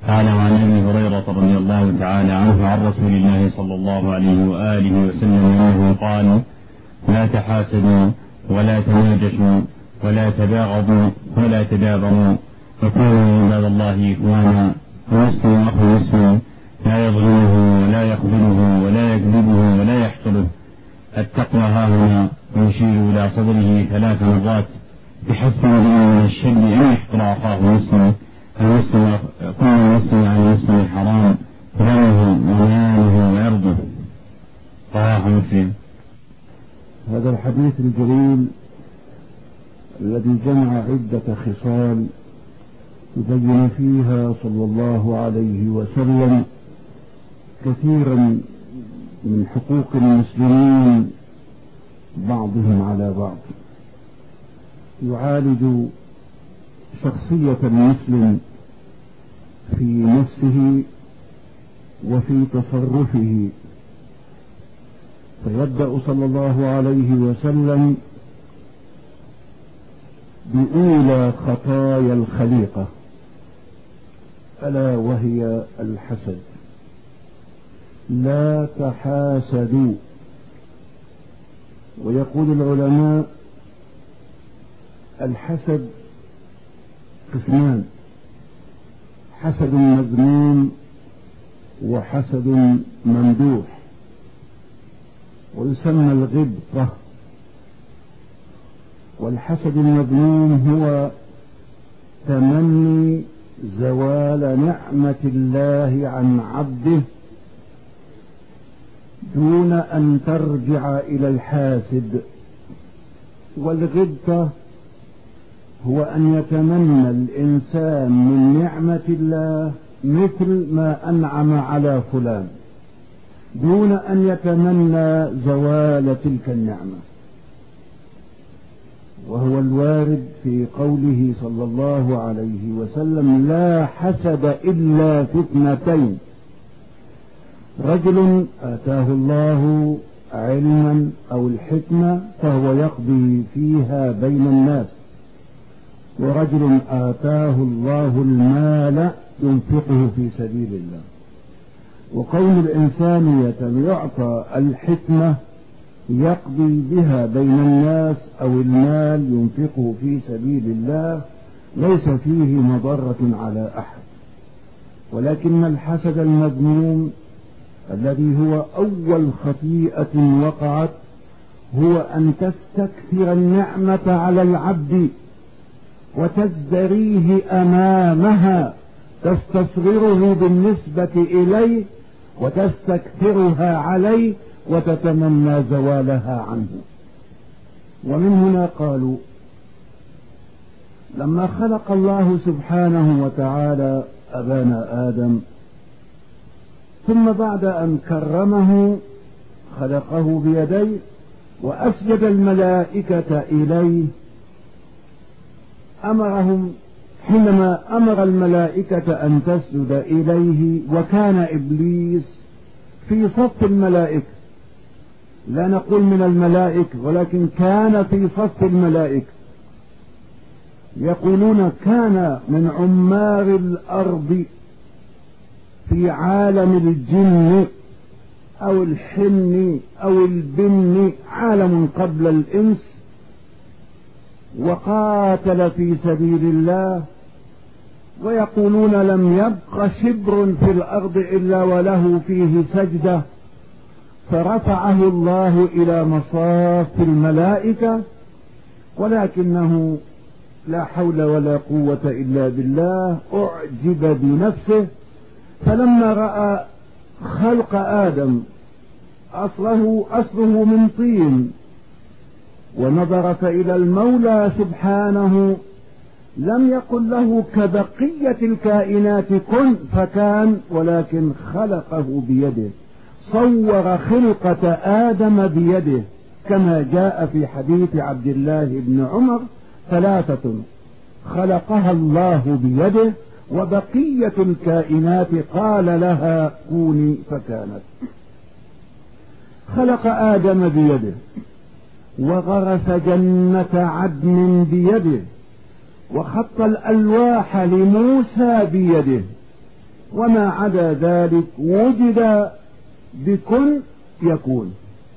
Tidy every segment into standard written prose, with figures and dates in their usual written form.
قال عن ابي هريرة رضي الله تعالى عنه عن رسول الله صلى الله عليه وآله وسلم أنه قال: لا تحاسدوا ولا تناجشوا ولا تباغضوا ولا تدابروا وكونوا عباد الله إخوانا، ومسلم أخو مسلم لا يظلمه ولا يخذله ولا يكذبه ولا يحقره. التقوى هاهنا، ويشير إلى صدره 3 مرات بحسب من الشر أن يحقر أخاه مسلم. المسلم كل مسلم عن المسلم حرام دمه وماله وعرضه. رواه مسلم. هذا الحديث الجليل الذي جمع عدة خصال يبين فيها صلى الله عليه وسلم كثيرا من حقوق المسلمين بعضهم على بعض، يعالج شخصية المسلم في نفسه وفي تصرفه. فيبدأ صلى الله عليه وسلم بأولى خطايا الخليقة، ألا وهي الحسد. لا تحاسدوا. ويقول العلماء: الحسد قسمان: حسد مذموم وحسد ممدوح، ويسمى الغبطة. والحسد المذموم هو تمني زوال نعمة الله عن عبده دون أن ترجع إلى الحاسد. والغبطة هو أن يتمنى الإنسان من نعمة الله مثل ما أنعم على فلان دون أن يتمنى زوال تلك النعمة. وهو الوارد في قوله صلى الله عليه وسلم: لا حسد إلا في 2: رجل آتاه الله علما أو الحكمة فهو يقضي فيها بين الناس، ورجل آتاه الله المال ينفقه في سبيل الله. وكون الإنسان يعطى الحكمة يقضي بها بين الناس أو المال ينفقه في سبيل الله ليس فيه مضرة على أحد. ولكن الحسد المذموم الذي هو أول خطيئة وقعت هو أن تستكثر النعمة على العبد وتزدريه أمامها، تستصغره بالنسبة إليه وتستكثرها عليه وتتمنى زوالها عنه. ومن هنا قالوا: لما خلق الله سبحانه وتعالى أبانا آدم، ثم بعد أن كرمه خلقه بيديه وأسجد الملائكة إليه، أمرهم حينما أمر الملائكة أن تسجد إليه، وكان إبليس في صف الملائكة، لا نقول من الملائكة ولكن كان في صف الملائكة. يقولون كان من عمار الأرض في عالم الجن أو الحن أو البن، عالم قبل الإنس، وقاتل في سبيل الله. ويقولون لم يبق شبر في الأرض إلا وله فيه سجدة، فرفعه الله إلى مصاف الملائكة، ولكنه لا حول ولا قوة إلا بالله أعجب بنفسه. فلما رأى خلق آدم أصله من طين، ونظر فإلى المولى سبحانه لم يقل له كبقية الكائنات كن فكان، ولكن خلقه بيده، صور خلقة آدم بيده، كما جاء في حديث عبد الله بن عمر: 3 خلقها الله بيده وبقية الكائنات قال لها كوني فكانت. خلق آدم بيده، وغرس جنة عدن بيده، وخط الألواح لموسى بيده، وما عدا ذلك وجد بكن يكون.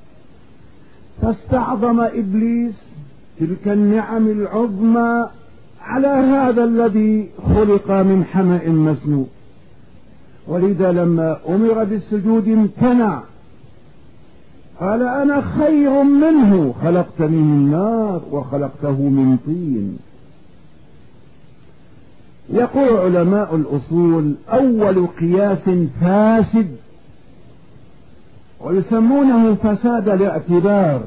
فاستعظم إبليس تلك النعم العظمى على هذا الذي خلق من حمأ مسنون، ولذا لما أمر بالسجود امتنع، قال أنا خير منه خلقتني من نار وخلقته من طين. يقول علماء الأصول أول قياس فاسد، ويسمونه فساد الاعتبار،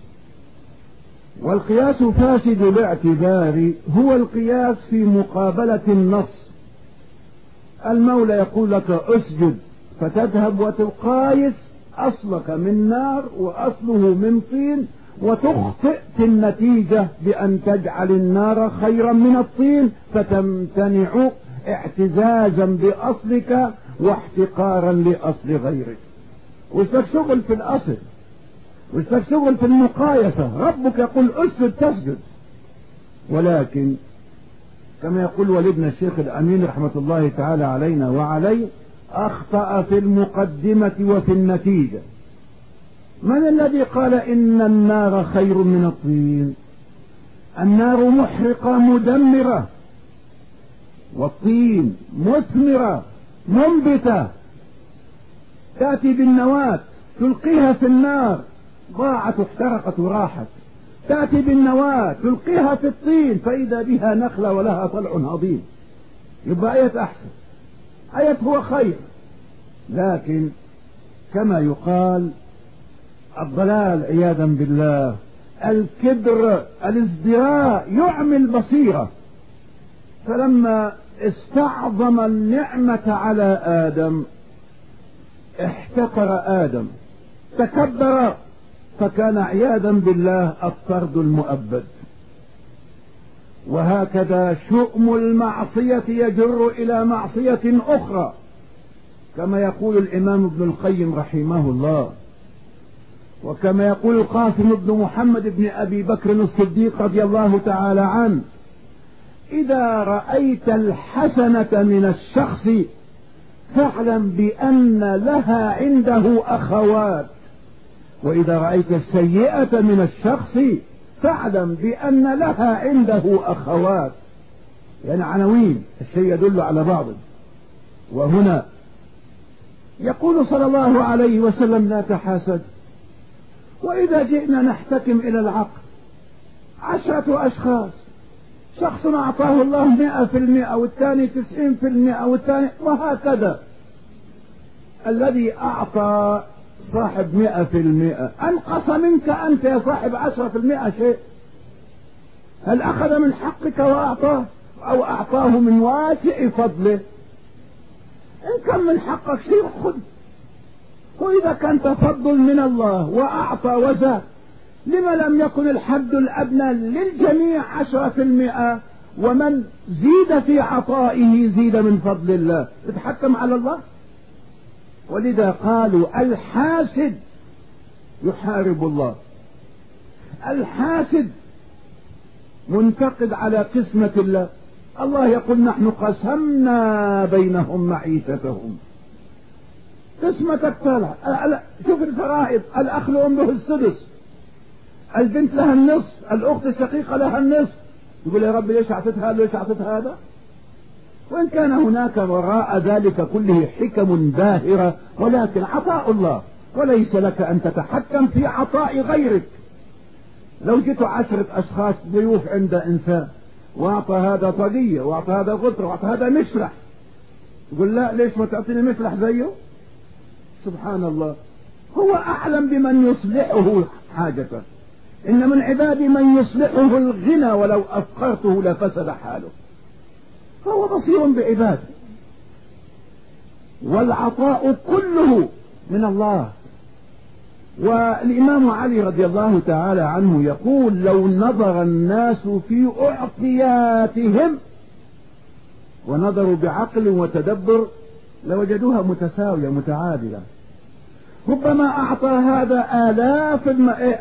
والقياس فاسد الاعتبار هو القياس في مقابلة النص. المولى يقول لك اسجد فتذهب وتقايس أصلك من نار وأصله من طين، وتخطئ في النتيجة بأن تجعل النار خيرا من الطين، فتمتنع اعتزازا بأصلك واحتقارا لأصل غيرك. وش لك شغل في الأصل، وش لك شغل في المقايسة؟ ربك يقول اسجد تسجد. ولكن كما يقول والدنا الشيخ الأمين رحمة الله تعالى علينا وعليه، أخطأ في المقدمة وفي النتيجة. من الذي قال إن النار خير من الطين؟ النار محرقة مدمرة، والطين مثمرة منبتة، تأتي بالنواة تلقيها في النار ضاعت احترقت وراحت، تأتي بالنواة تلقيها في الطين فإذا بها نخلة ولها طلع هضيم. يبقى آية أحسن، آية هو خير. لكن كما يقال الضلال عياذا بالله، الكبر الازدراء يعمي البصيرة. فلما استعظم النعمة على آدم احتقر آدم، تكبر، فكان عياذا بالله الطرد المؤبد. وهكذا شؤم المعصية يجر إلى معصية أخرى، كما يقول الإمام ابن القيم رحمه الله، وكما يقول القاسم بن محمد بن أبي بكر الصديق رضي الله تعالى عنه: إذا رأيت الحسنة من الشخص فاعلم بأن لها عنده أخوات، وإذا رأيت السيئة من الشخص فاعلم بأن لها عنده أخوات. يعني عناوين، الشيء يدل على بعضه. وهنا يقول صلى الله عليه وسلم: لا تحاسد. وإذا جئنا نحتكم إلى العقل، 10 أشخاص، شخص أعطاه الله 100% والثاني 90% والثاني، وهكذا. الذي أعطى صاحب 100% أنقص منك أنت يا صاحب 10% شيء؟ هل أخذ من حقك وأعطاه، أو أعطاه من واسع فضله؟ إن كان من حقك شيء خذ، وإذا كان تفضل من الله وأعطى وزاد، لما لم يكن الحد الأدنى للجميع 10%؟ ومن زيد في عطائه زيد من فضل الله. تتحكم على الله. ولذا قالوا الحاسد يحارب الله، الحاسد منتقد على قسمة الله. الله يقول: نحن قسمنا بينهم معيشتهم. قسمتك طالع، شوف الفرائض: الأخ له السدس، البنت لها النصف، الأخت الشقيقة لها النصف. يقول: يا رب ليش أعطيت هذا ليش أعطيت هذا؟ وإن كان هناك وراء ذلك كله حكم باهرة، ولكن عطاء الله، وليس لك أن تتحكم في عطاء غيرك. لو جئت 10 أشخاص ضيوف عند إنسان وأعطى هذا طاقية وأعطى هذا غطرة وأعطى هذا مشلح، يقول: لا ليش ما تعطيني مشلح زيه؟ سبحان الله، هو أعلم بمن يصلحه حاجته. إن من عبادي من يصلحه الغنى ولو أفقرته لفسد حاله. فهو بصير بعباده، والعطاء كله من الله. والإمام علي رضي الله تعالى عنه يقول: لو نظر الناس في أعطياتهم ونظروا بعقل وتدبر لوجدوها متساوية متعادلة. ربما أعطى هذا آلاف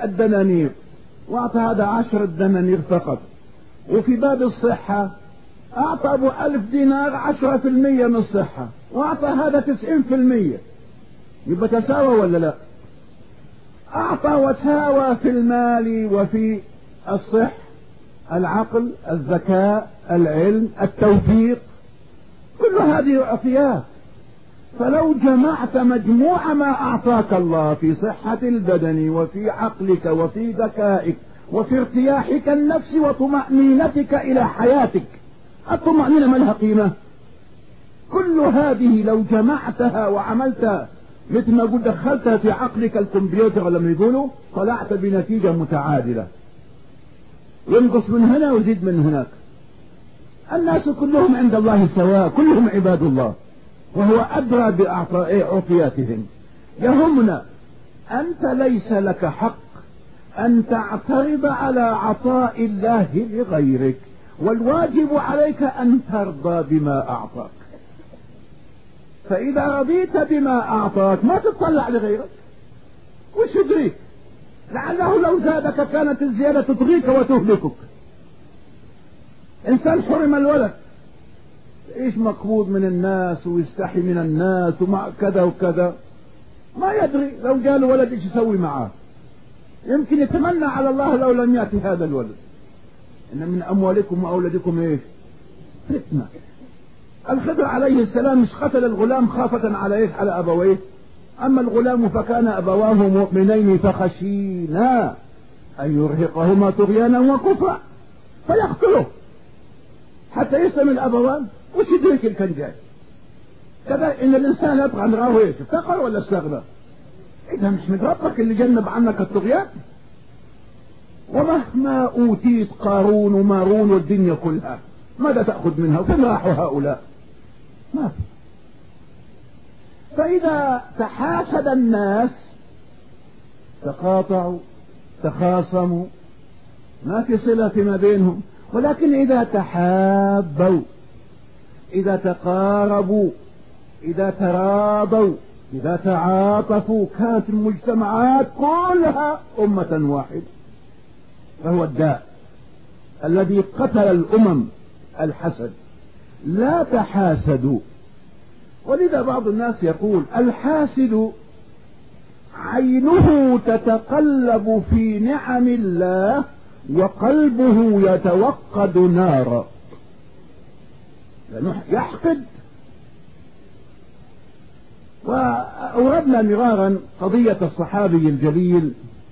الدنانير وأعطى هذا 10 دنانير فقط. وفي باب الصحة أعطى أبو 1000 دينار 10% من الصحة، وأعطى هذا 90%، يبقى تساوى ولا لا؟ أعطى وساوى في المال وفي الصح، العقل، الذكاء، العلم، التوفيق، كل هذه عطيات. فلو جمعت مجموع ما أعطاك الله في صحة البدن وفي عقلك وفي ذكائك وفي ارتياحك النفس وطمأنينتك إلى حياتك، الطمأنينة ما لها قيمة؟ كل هذه لو جمعتها وعملت مثل ما قلت دخلتها في عقلك الكمبيوتر لما يقولوا، طلعت بنتيجة متعادلة، ينقص من هنا ويزيد من هناك. الناس كلهم عند الله سواء، كلهم عباد الله، وهو أدرى بعطياتهم. يهمنا أنت ليس لك حق أن تعترض على عطاء الله لغيرك، والواجب عليك أن ترضى بما أعطاك. فإذا رضيت بما أعطاك ما تطلع لغيرك، وش يدريك؟ لعله لو زادك كانت الزيادة تطغيك وتهلكك. إنسان حرم الولد، إيش مقبوض من الناس ويستحي من الناس ومع كذا وكذا، ما يدري لو جاله ولد إيش يسوي معاه. يمكن يتمنى على الله لو لم يأتي هذا الولد. إن من أموالكم وأولادكم إيش؟ فتنة. الخضر عليه السلام مش قتل الغلام خافة على إيش؟ على أبويه. أما الغلام فكان أبواه مؤمنين فخشينا أن يرهقهما طغيانا وكفرا فيقتله حتى يسلم الأبوان. وش يدرك اللي كان جاي كذا؟ إن الإنسان يبغى عن راه إيش؟ افتقر ولا استغنى؟ إذا نحمد ربك اللي جنب عنك الطغيان. ومهما أوتيت قارون ومارون والدنيا كلها، ماذا تأخذ منها؟ وفين راحوا هؤلاء؟ ما في. فإذا تحاسد الناس تقاطعوا تخاصموا، ما في صلة فيما بينهم. ولكن إذا تحابوا، إذا تقاربوا، إذا تراضوا، إذا تعاطفوا، كانت المجتمعات كلها أمة واحدة. فهو الداء الذي قتل الأمم الحسد. لا تحاسدوا. ولذا بعض الناس يقول الحاسد عينه تتقلب في نعم الله وقلبه يتوقد نارا، لأنه يحقد. وأوردنا مرارا قضية الصحابي الجليل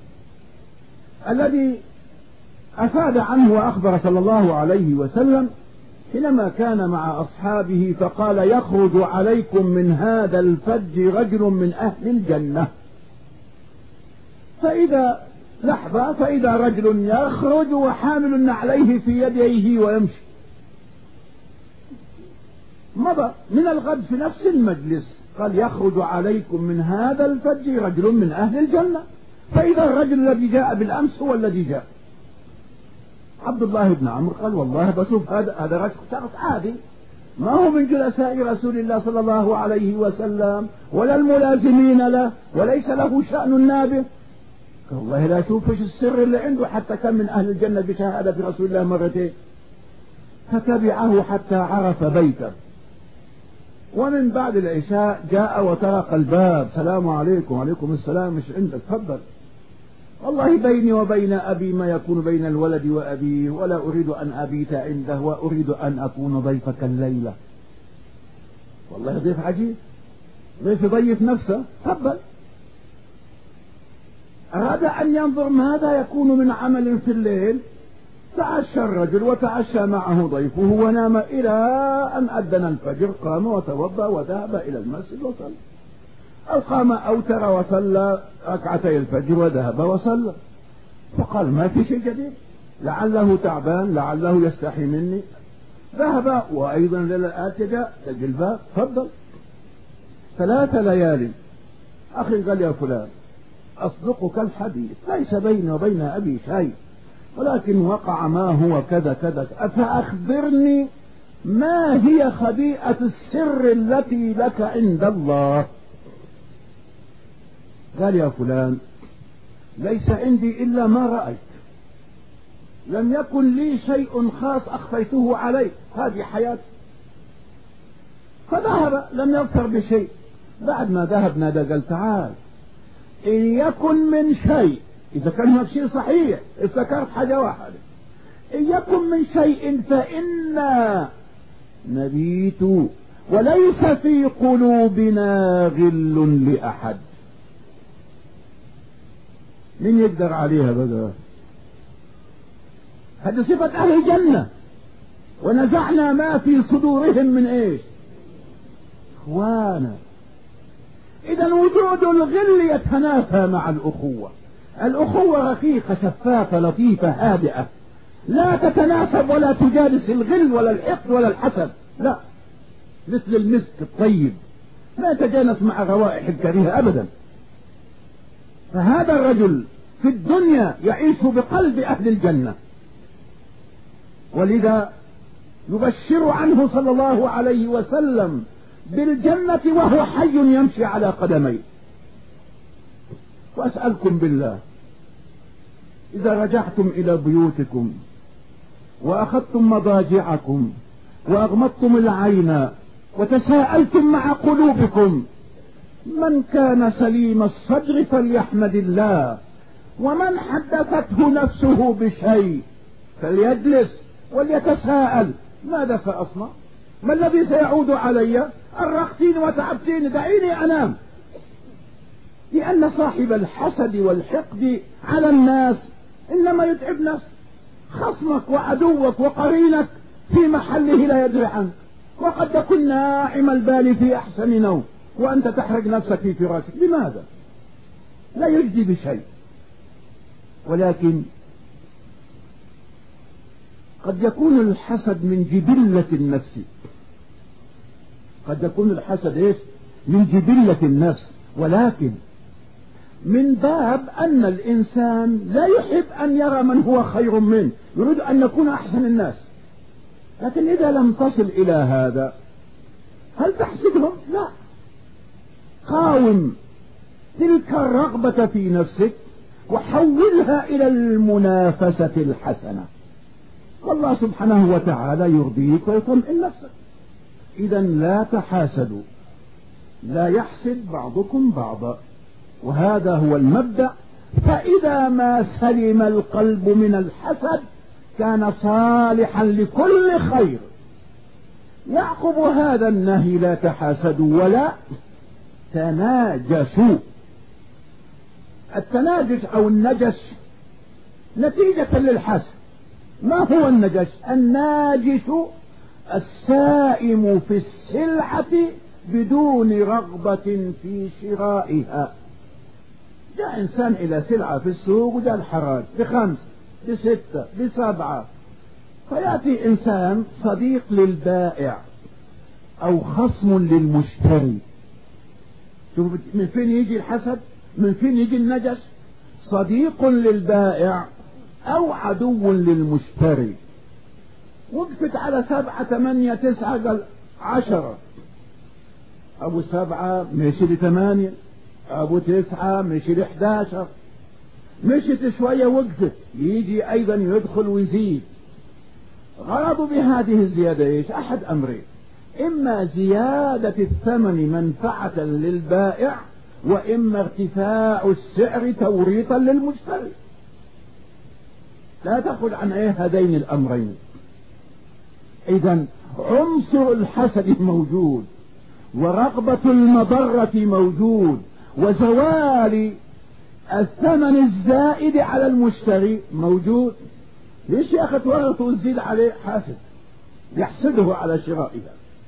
الذي أفاد عنه وأخبر صلى الله عليه وسلم حينما كان مع أصحابه فقال يخرج عليكم من هذا الفج رجل من أهل الجنة. فإذا رجل يخرج وحامل عليه في يديه ويمشي. مضى من الغد في نفس المجلس قال يخرج عليكم من هذا الفج رجل من أهل الجنة. فإذا الرجل الذي جاء بالأمس هو الذي جاء. عبد الله بن عمرو قال والله بشوف هذا رجل شخص عادي، ما هو من جلساء رسول الله صلى الله عليه وسلم ولا الملازمين له، وليس له شأن نابه. قال والله لا أشوف ايش السر اللي عنده حتى كان من أهل الجنة بشهادة رسول الله مرتين. فتبعه حتى عرف بيته، ومن بعد العشاء جاء وطرق الباب. السلام عليكم. وعليكم السلام. مش عندك؟ تفضل. والله بيني وبين أبي ما يكون بين الولد وأبيه، ولا أريد أن أبيت عنده، وأريد أن أكون ضيفك الليلة. والله ضيف عجيب، ضيف يضيف نفسه. تفضل. أراد أن ينظر ماذا يكون من عمل في الليل. تعشى الرجل وتعشى معه ضيفه ونام إلى أن أذن الفجر. قام وتوضأ وذهب إلى المسجد وصلى، أو قام أوتر وصلى ركعتي الفجر وذهب وصلى. فقال ما في شيء جديد، لعله تعبان، لعله يستحي مني. ذهب وأيضا للآتي جاء الباب. تفضل. 3 ليال. أخي قال يا فلان أصدقك الحديث، ليس بيني وبين أبي شيء، ولكن وقع ما هو كذا كذا، فأخبرني ما هي خبيئة السر التي لك عند الله. قال يا فلان ليس عندي إلا ما رأيت. لم يكن لي شيء خاص أخفيته عليه، هذه حياتي. فذهب لم يظفر بشيء. بعد ما ذهب نادى قال تعال، إن يكن من شيء، إذا كان هناك شيء صحيح افتكرت حاجة واحدة، إن يكن من شيء فإنا نبيت وليس في قلوبنا غل لأحد. من يقدر عليها بقى؟ هذه صفة أهل الجنة. ونزعنا ما في صدورهم من إيش؟ إخوانا. إذا وجود الغل يتنافى مع الأخوة. الأخوة رقيقة شفافة لطيفة هادئة، لا تتناسب ولا تجالس الغل ولا الحقد ولا الحسد، لا، مثل المسك الطيب لا يتجانس مع روائح الكريهة أبدا. فهذا الرجل في الدنيا يعيش بقلب أهل الجنة، ولذا يبشر عنه صلى الله عليه وسلم بالجنة وهو حي يمشي على قدميه. وأسألكم بالله، إذا رجعتم إلى بيوتكم وأخذتم مضاجعكم وأغمضتم العين وتساءلتم مع قلوبكم، من كان سليم الصدر فليحمد الله، ومن حدثته نفسه بشيء فليجلس وليتساءل ماذا سأصنع؟ ما الذي سيعود علي؟ أرقتين وتعبتين، دعيني أنام. لأن صاحب الحسد والحقد على الناس إنما يتعب نفسه. خصمك وعدوك وقرينك في محله لا يدري عنك، وقد تكون ناعم البال في أحسن نوم وأنت تحرق نفسك في فراشك. لماذا؟ لا يجدي بشيء. ولكن قد يكون الحسد من جبلة النفس، قد يكون الحسد إيش؟ من جبلة النفس، ولكن من باب أن الإنسان لا يحب أن يرى من هو خير منه، يريد أن يكون أحسن الناس. لكن إذا لم تصل إلى هذا هل تحسدهم؟ لا. قاوم تلك الرغبة في نفسك وحولها إلى المنافسة الحسنة، والله سبحانه وتعالى يرضيك ويطمئن نفسك. إذا لا تحاسدوا، لا يحسد بعضكم بعضا، وهذا هو المبدأ. فإذا ما سلم القلب من الحسد كان صالحا لكل خير. يعقب هذا النهي لا تحاسدوا ولا تناجشوا. التناجش أو النجش نتيجة للحسد. ما هو النجش؟ الناجش السائم في السلعة بدون رغبة في شرائها. جاء إنسان إلى سلعة في السوق وجاء الحراج ب5 ب6 ب7، فيأتي إنسان صديق للبائع أو خصم للمشتري. شوف من فين يجي الحسد، من فين يجي النجش؟ صديق للبائع أو عدو للمشتري. وقفت على 7 8 9 قال 10، أبو 7 مشي ل8، أبو 9 مشي ل11، مشت شوية وقفت، يجي أيضا يدخل ويزيد. غرضوا بهذه الزيادة إيش؟ أحد أمرين: إما زيادة الثمن منفعة للبائع، وإما ارتفاع السعر توريطا للمشتري. لا تأخذ عن هذين الأمرين. إذن عنصر الحسد موجود، ورغبة المضرة موجود، وزوال الثمن الزائد على المشتري موجود. ليش يا أخي تورط وتزيد عليه؟ حاسد يحسده على شرائها.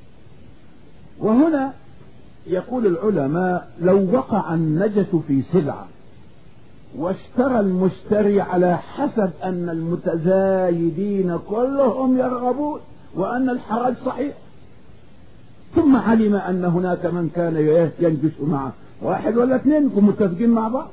وهنا يقول العلماء: لو وقع النجس في سلعة واشترى المشتري على حسب أن المتزايدين كلهم يرغبون وأن الحرج صحيح، ثم علم أن هناك من كان ينجش معه 1 ولا 2 يكونوا متفقين مع بعض،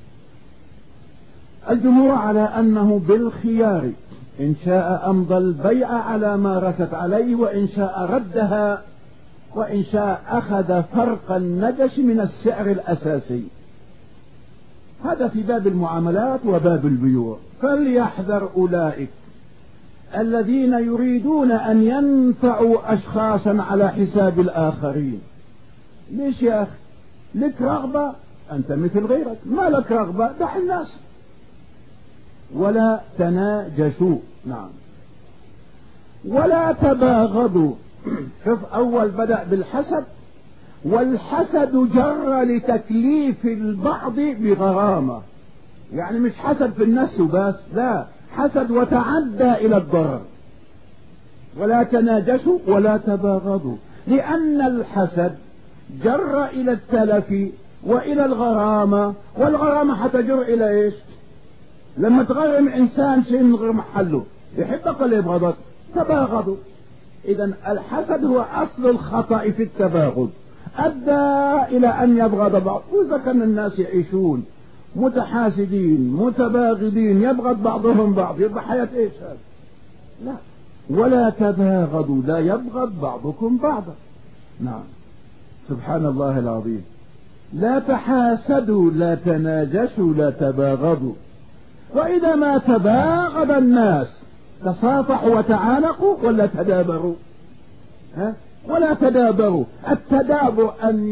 الجمهور على أنه بالخيار، إن شاء أمضى البيع على ما رست عليه، وإن شاء ردها، وإن شاء أخذ فرق النجش من السعر الأساسي. هذا في باب المعاملات وباب البيوع. فليحذر أولئك الذين يريدون أن ينفعوا أشخاصا على حساب الآخرين. ليش يا أخي؟ لك رغبة أنت مثل غيرك، ما لك رغبة دع الناس. ولا تناجشوا، نعم، ولا تباغضوا. شوف أول بدأ بالحسد، والحسد جر لتكليف البعض بغرامة، يعني مش حسد في النفس بس، لا، حسد وتعدى إلى الضرر. ولا تناجشوا ولا تباغضوا، لأن الحسد جر إلى التلف وإلى الغرامة، والغرامة حتجر إلى إيش؟ لما تغرم إنسان شيء من غير محله يحبك ولا يبغضك؟ تباغضوا. إذا الحسد هو أصل الخطأ في التباغض، أدى إلى أن يبغض بعض. وإذا كان الناس يعيشون متحاسدين متباغضين يبغض بعضهم بعض، يبقى حياة إيش هذا؟ لا. ولا تباغضوا، لا يبغض بعضكم بعضا. نعم، سبحان الله العظيم. لا تحاسدوا، لا تناجشوا، لا تباغضوا. وإذا ما تباغض الناس تصافحوا وتعانقوا ولا تدابروا؟ ولا تدابروا. التدابر أن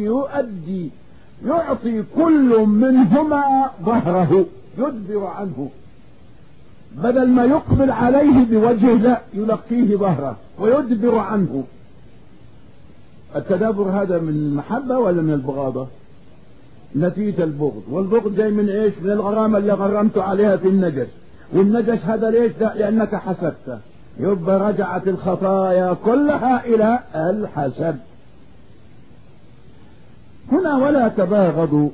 يعطي كل منهما ظهره، يدبر عنه، بدل ما يقبل عليه بوجهه لا، يلقيه ظهره ويدبر عنه. التدابر هذا من المحبة ولا من البغاضة؟ نتيجة البغض. والبغض جاي من ايش؟ من الغرامة اللي غرمت عليها في النجش. والنجش هذا ليش؟ لأنك حسدته. يبقى رجعت الخطايا كلها إلى الحسد. هنا ولا تباغضوا،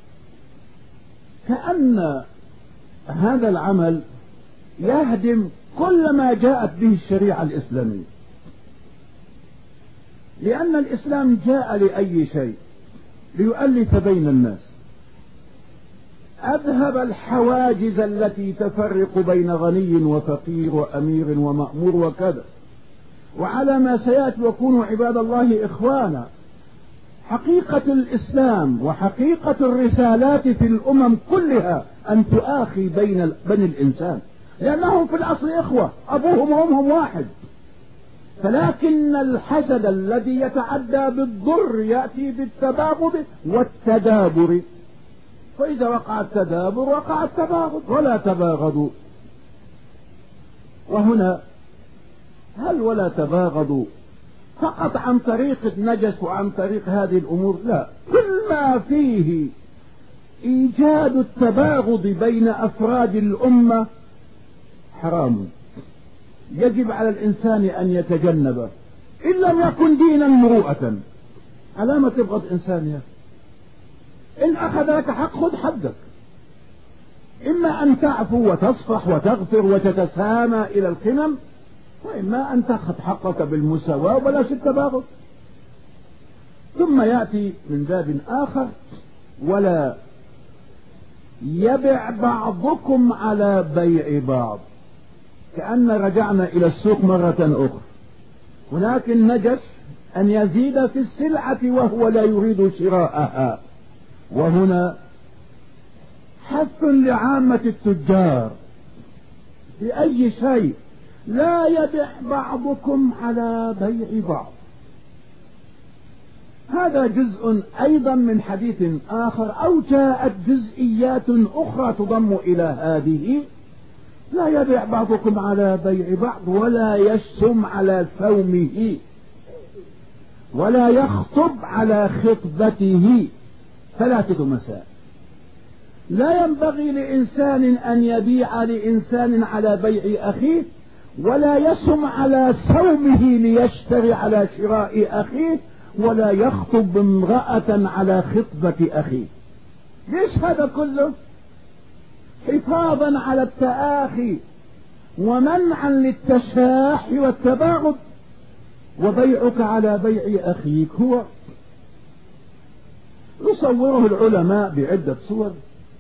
كأن هذا العمل يهدم كل ما جاءت به الشريعة الإسلامية، لأن الإسلام جاء لأي شيء؟ ليؤلف بين الناس، أذهب الحواجز التي تفرق بين غني وفقير وأمير ومأمور وكذا. وعلى ما سيأتي وكونوا عباد الله إخوانا، حقيقة الإسلام وحقيقة الرسالات في الأمم كلها أن تؤاخي بين بني الإنسان، لأنهم في الأصل إخوة، أبوهم وأمهم واحد. فلكن الحسد الذي يتعدى بالضر يأتي بالتباغض والتدابر، فإذا وقع التدابر وقع التباغض. ولا تباغضوا. وهنا هل ولا تباغضوا فقط عن طريق النجس وعن طريق هذه الأمور؟ لا، كل ما فيه إيجاد التباغض بين أفراد الأمة حرام، يجب على الإنسان أن يتجنبه إن لم يكن دينا مروءة. على ما تبغض إنسان يا إن أخذ لك حق خذ حقك، إما أن تعفو وتصفح وتغفر وتتسامى إلى القمم، وإما أن تأخذ حقك بالمساواة وبلاش التباغض. ثم يأتي من باب آخر: ولا يبع بعضكم على بيع بعض. كأن رجعنا إلى السوق مرة أخرى. هناك النجش أن يزيد في السلعة وهو لا يريد شراءها، وهنا حث لعامة التجار بأي شيء: لا يبع بعضكم على بيع بعض. هذا جزء أيضا من حديث آخر، أو جاءت جزئيات أخرى تضم إلى هذه: لا يبع بعضكم على بيع بعض، ولا يشتم على سومه، ولا يخطب على خطبته. 3 مسائل. لا ينبغي لإنسان أن يبيع لإنسان على بيع أخيه، ولا يسم على سومه ليشتري على شراء أخيه، ولا يخطب امرأة على خطبة أخيه. ليش هذا كله؟ حفاظا على التآخي ومنعا للتشاح والتباغض. وبيعك على بيع أخيك هو يصوره العلماء بعدة صور: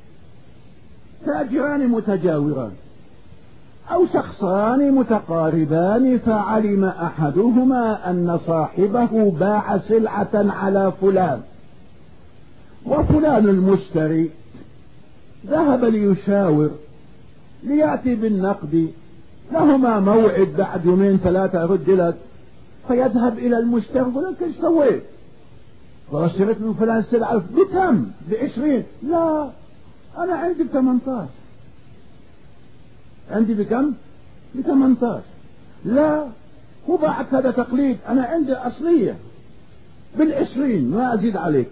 تاجران متجاوران، أو شخصان متقاربان، فعلم أحدهما أن صاحبه باع سلعة على فلان، وفلان المشتري ذهب ليشاور ليأتي بالنقد، لهما موعد بعد يومين ثلاثة يرد لك، فيذهب إلى المشتري يقول لك ايش سويت؟ اشتريت من فلان سلعة بكم؟ ب20. لا أنا عندي ب18. عندي بكم؟ ب18. لا هو بعد هذا تقليد، أنا عندي أصلية بال20 ما أزيد عليك.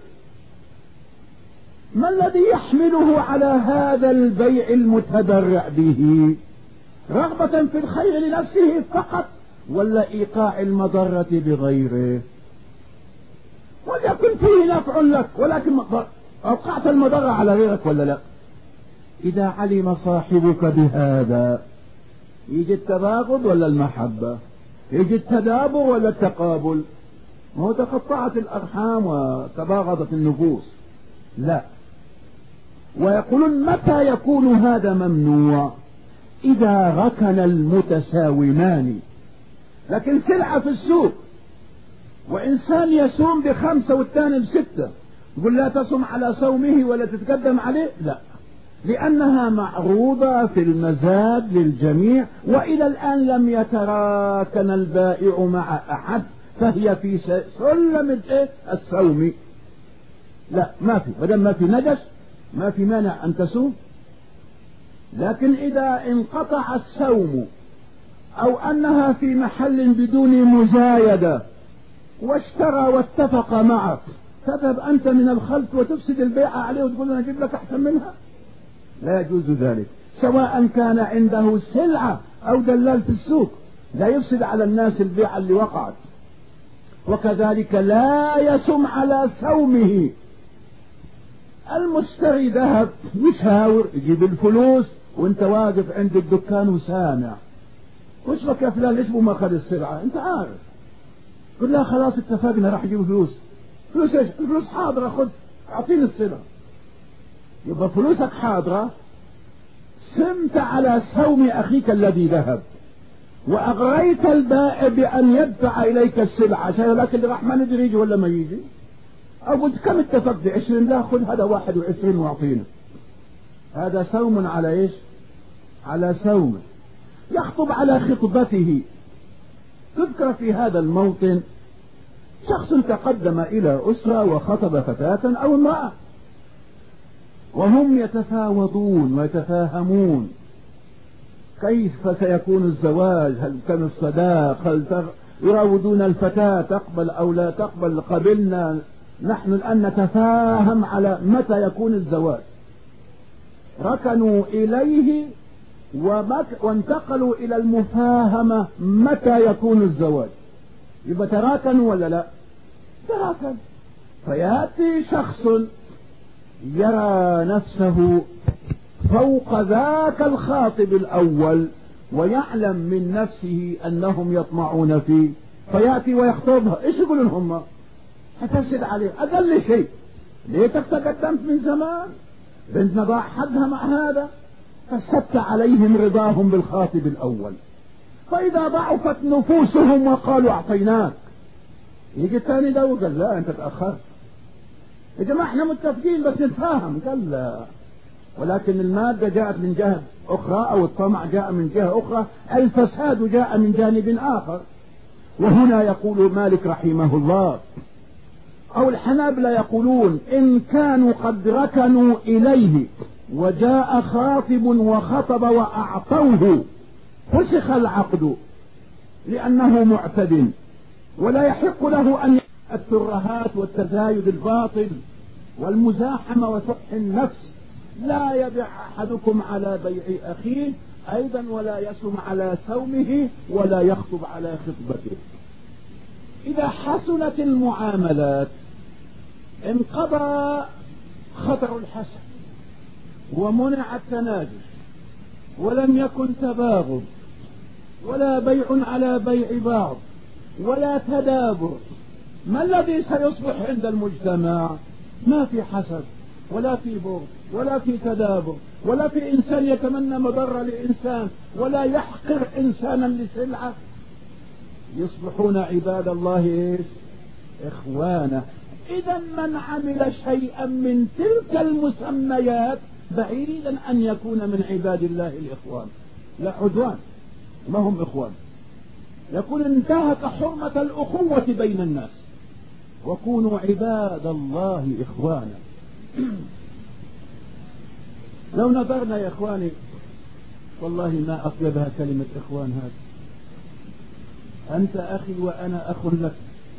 ما الذي يحمله على هذا البيع المتبرع به؟ رغبة في الخير لنفسه فقط ولا إيقاع المضرة بغيره؟ وليكن فيه نفع لك ولكن أوقعت المضرة على غيرك ولا لا؟ إذا علم صاحبك بهذا يجي التباغض ولا المحبة؟ يجي التدابر ولا التقابل؟ ما هو تقطعت الأرحام وتباغضت النفوس. لا. ويقولون متى يكون هذا ممنوع؟ إذا ركن المتساومان. لكن سلعة في السوق وإنسان يصوم ب5 والثاني ب6، يقول لا تصم على صومه ولا تتقدم عليه؟ لا، لأنها معروضة في المزاد للجميع، وإلى الآن لم يتراكن البائع مع أحد، فهي في سلم الصوم. لا ما في، بدل ما في نجس ما في مانع أن تصوم. لكن إذا انقطع الصوم أو أنها في محل بدون مزايدة واشترى واتفق معك، تذهب أنت من الخلف وتفسد البيع عليه وتقول أنا أجيب لك أحسن منها؟ لا يجوز ذلك، سواء كان عنده سلعة أو دلال في السوق، لا يفسد على الناس البيع اللي وقعت. وكذلك لا يسم على صومه. المشتري ذهب يشاور يجيب الفلوس وانت واقف عند الدكان وسامع، وش بك يا فلان ليش ما اخذ السلعة؟ انت عارف. قل لا خلاص اتفقنا راح اجيب فلوس. فلوس ايش؟ الفلوس حاضرة، خذ اعطيني السلعة. يبقى فلوسك حاضرة، سمت على صوم اخيك الذي ذهب، واغريت البائع بان يدفع اليك السلعة عشان لكن راح ما ندري يجي ولا ما يجي. او قلت كم اتفقت؟ 20، لا خذ هذا 21 واعطينا. هذا صوم على ايش؟ على صوم. يخطب على خطبته. تذكر في هذا الموطن شخص تقدم الى اسرة وخطب فتاة او امرأة، وهم يتفاوضون ويتفاهمون كيف سيكون الزواج، هل كان الصداق، هل يراودون الفتاة تقبل او لا تقبل، قبلنا نحن الان نتفاهم على متى يكون الزواج. ركنوا اليه وانتقلوا الى المفاهمة متى يكون الزواج. يبقى تراكنوا ولا لا؟ تراكن. فيأتي شخص يرى نفسه فوق ذاك الخاطب الأول ويعلم من نفسه أنهم يطمعون فيه، فيأتي ويخطبها. إيش يقولون هم؟ هتسد عليه أقل شيء، ليتك تقدمت من زمان، بنت نضاع حدها مع هذا، فسدت عليهم رضاهم بالخاطب الأول. فإذا ضعفت نفوسهم وقالوا أعطيناك، يجي الثاني ده وقال لا أنت تأخرت. يا جماعة احنا متفقين بس نتفاهم. قال لا، ولكن المادة جاءت من جهة أخرى أو الطمع جاء من جهة أخرى، الفساد جاء من جانب آخر. وهنا يقول مالك رحمه الله أو الحنابلة يقولون إن كانوا قد ركنوا إليه وجاء خاطب وخطب وأعطوه فسخ العقد لأنه معتد، ولا يحق له أن الترهات والتزايد الباطل والمزاحمة وسفح النفس. لا يبيع أحدكم على بيع أخيه أيضا، ولا يسم على سومه، ولا يخطب على خطبته. إذا حسنت المعاملات انقضى خطر الحسن ومنع التناجش ولم يكن تباغض ولا بيع على بيع بعض ولا تدابر، ما الذي سيصبح عند المجتمع؟ ما في حسد ولا في بغض ولا في تدابر ولا في إنسان يتمنى مضرة لإنسان ولا يحقر إنسانا لسلعة. يصبحون عباد الله إيش؟ إخوانا. إذا من عمل شيئا من تلك المسميات بعيدا أن يكون من عباد الله الإخوان، لا عدوان، ما هم إخوان، يكون انتهك حرمة الأخوة بين الناس. وكونوا عباد الله إخوانا. لو نظرنا يا إخواني، والله ما أطيبها كلمة إخوان هذه. أنت أخي وأنا أخ لك،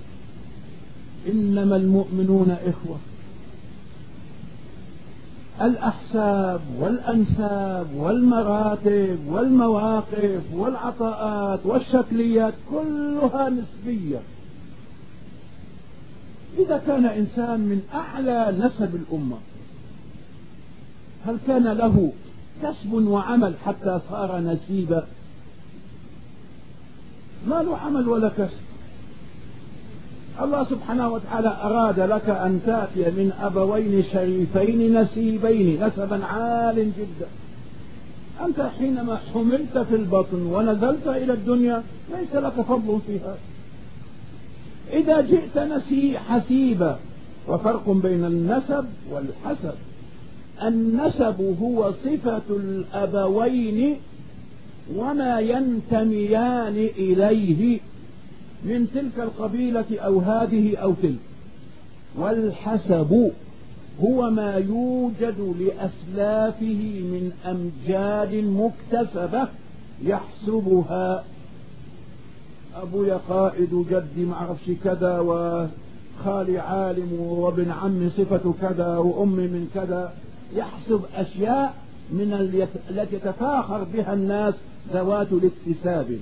إنما المؤمنون إخوة. الأحساب والأنساب والمراتب والمواقف والعطاءات والشكليات كلها نسبية. إذا كان إنسان من أعلى نسب الأمة، هل كان له كسب وعمل حتى صار نسيبا؟ ما له عمل ولا كسب. الله سبحانه وتعالى أراد لك أن تأتي من أبوين شريفين نسيبين، نسبا عال جدا. أنت حينما حملت في البطن ونزلت إلى الدنيا ليس لك فضل في هذا. إذا جئت حسيبا، وفرق بين النسب والحسب. النسب هو صفة الأبوين وما ينتميان إليه من تلك القبيلة أو هذه أو تلك. والحسب هو ما يوجد لأسلافه من أمجاد مكتسبة يحسبها. أبويا قائد وجدي معرفش كذا، وخالي عالم، وابن عمي صفة كذا، وأمي من كذا. يحسب أشياء من التي يتفاخر بها الناس ذوات الاكتساب.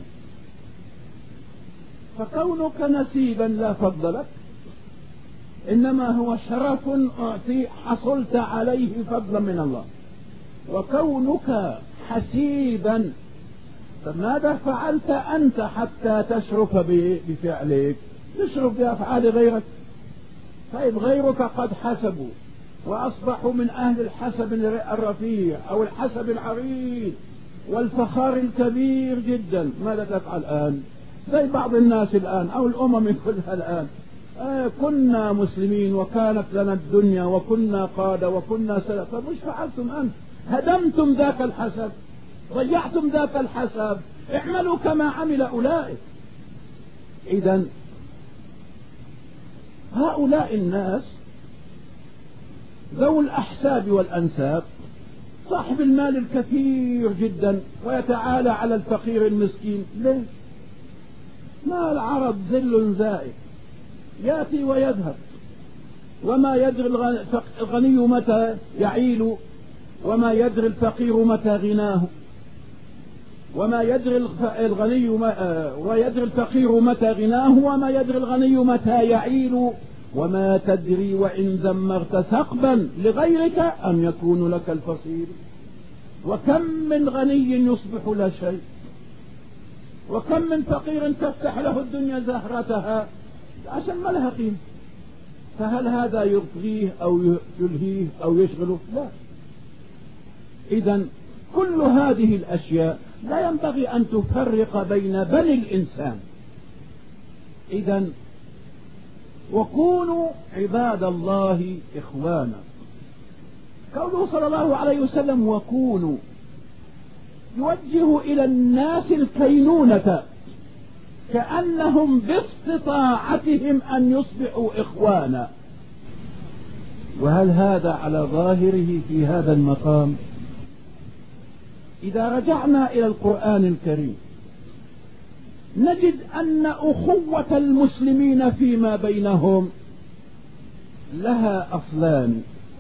فكونك نسيبا لا فضل لك، إنما هو شرف حصلت عليه فضلا من الله. وكونك حسيبا، فماذا فعلت أنت حتى تشرف بفعلك؟ تشرف بأفعال غيرك. طيب غيرك قد حسبوا وأصبحوا من أهل الحسب الرفيع أو الحسب العريض والفخار الكبير جدا، ماذا تفعل الآن؟ زي بعض الناس الآن أو الأمم كلها الآن. كنا مسلمين وكانت لنا الدنيا وكنا قادة وكنا سلف. فمش فعلتم أنت؟ هدمتم ذاك الحسب، ضيعتم ذاك الحسب. اعملوا كما عمل أولئك. إذن هؤلاء الناس ذو الأحساب والأنساب، صاحب المال الكثير جدا ويتعالى على الفقير المسكين. ليه؟ ما العرض ذل زائد يأتي ويذهب، وما يدري الغني متى يعيل، وما يدري الفقير متى غناه، وما يدري الغني ويدري الفقير متى غناه، وما يدري الغني متى يعيل. وما تدري وإن ذمرت سقبا لغيرك أن يكون لك الفصيل. وكم من غني يصبح لا شيء، وكم من فقير تفتح له الدنيا زهرتها عشان ما لها قيمة. فهل هذا يطغيه أو يلهيه أو يشغله؟ لا. إذن كل هذه الأشياء لا ينبغي أن تفرق بين بني الإنسان. إذن وكونوا عباد الله إخوانا. قوله صلى الله عليه وسلم وكونوا يوجه إلى الناس الكينونة، كأنهم باستطاعتهم أن يصبحوا إخوانا. وهل هذا على ظاهره في هذا المقام؟ إذا رجعنا إلى القرآن الكريم نجد أن أخوة المسلمين فيما بينهم لها أصلان: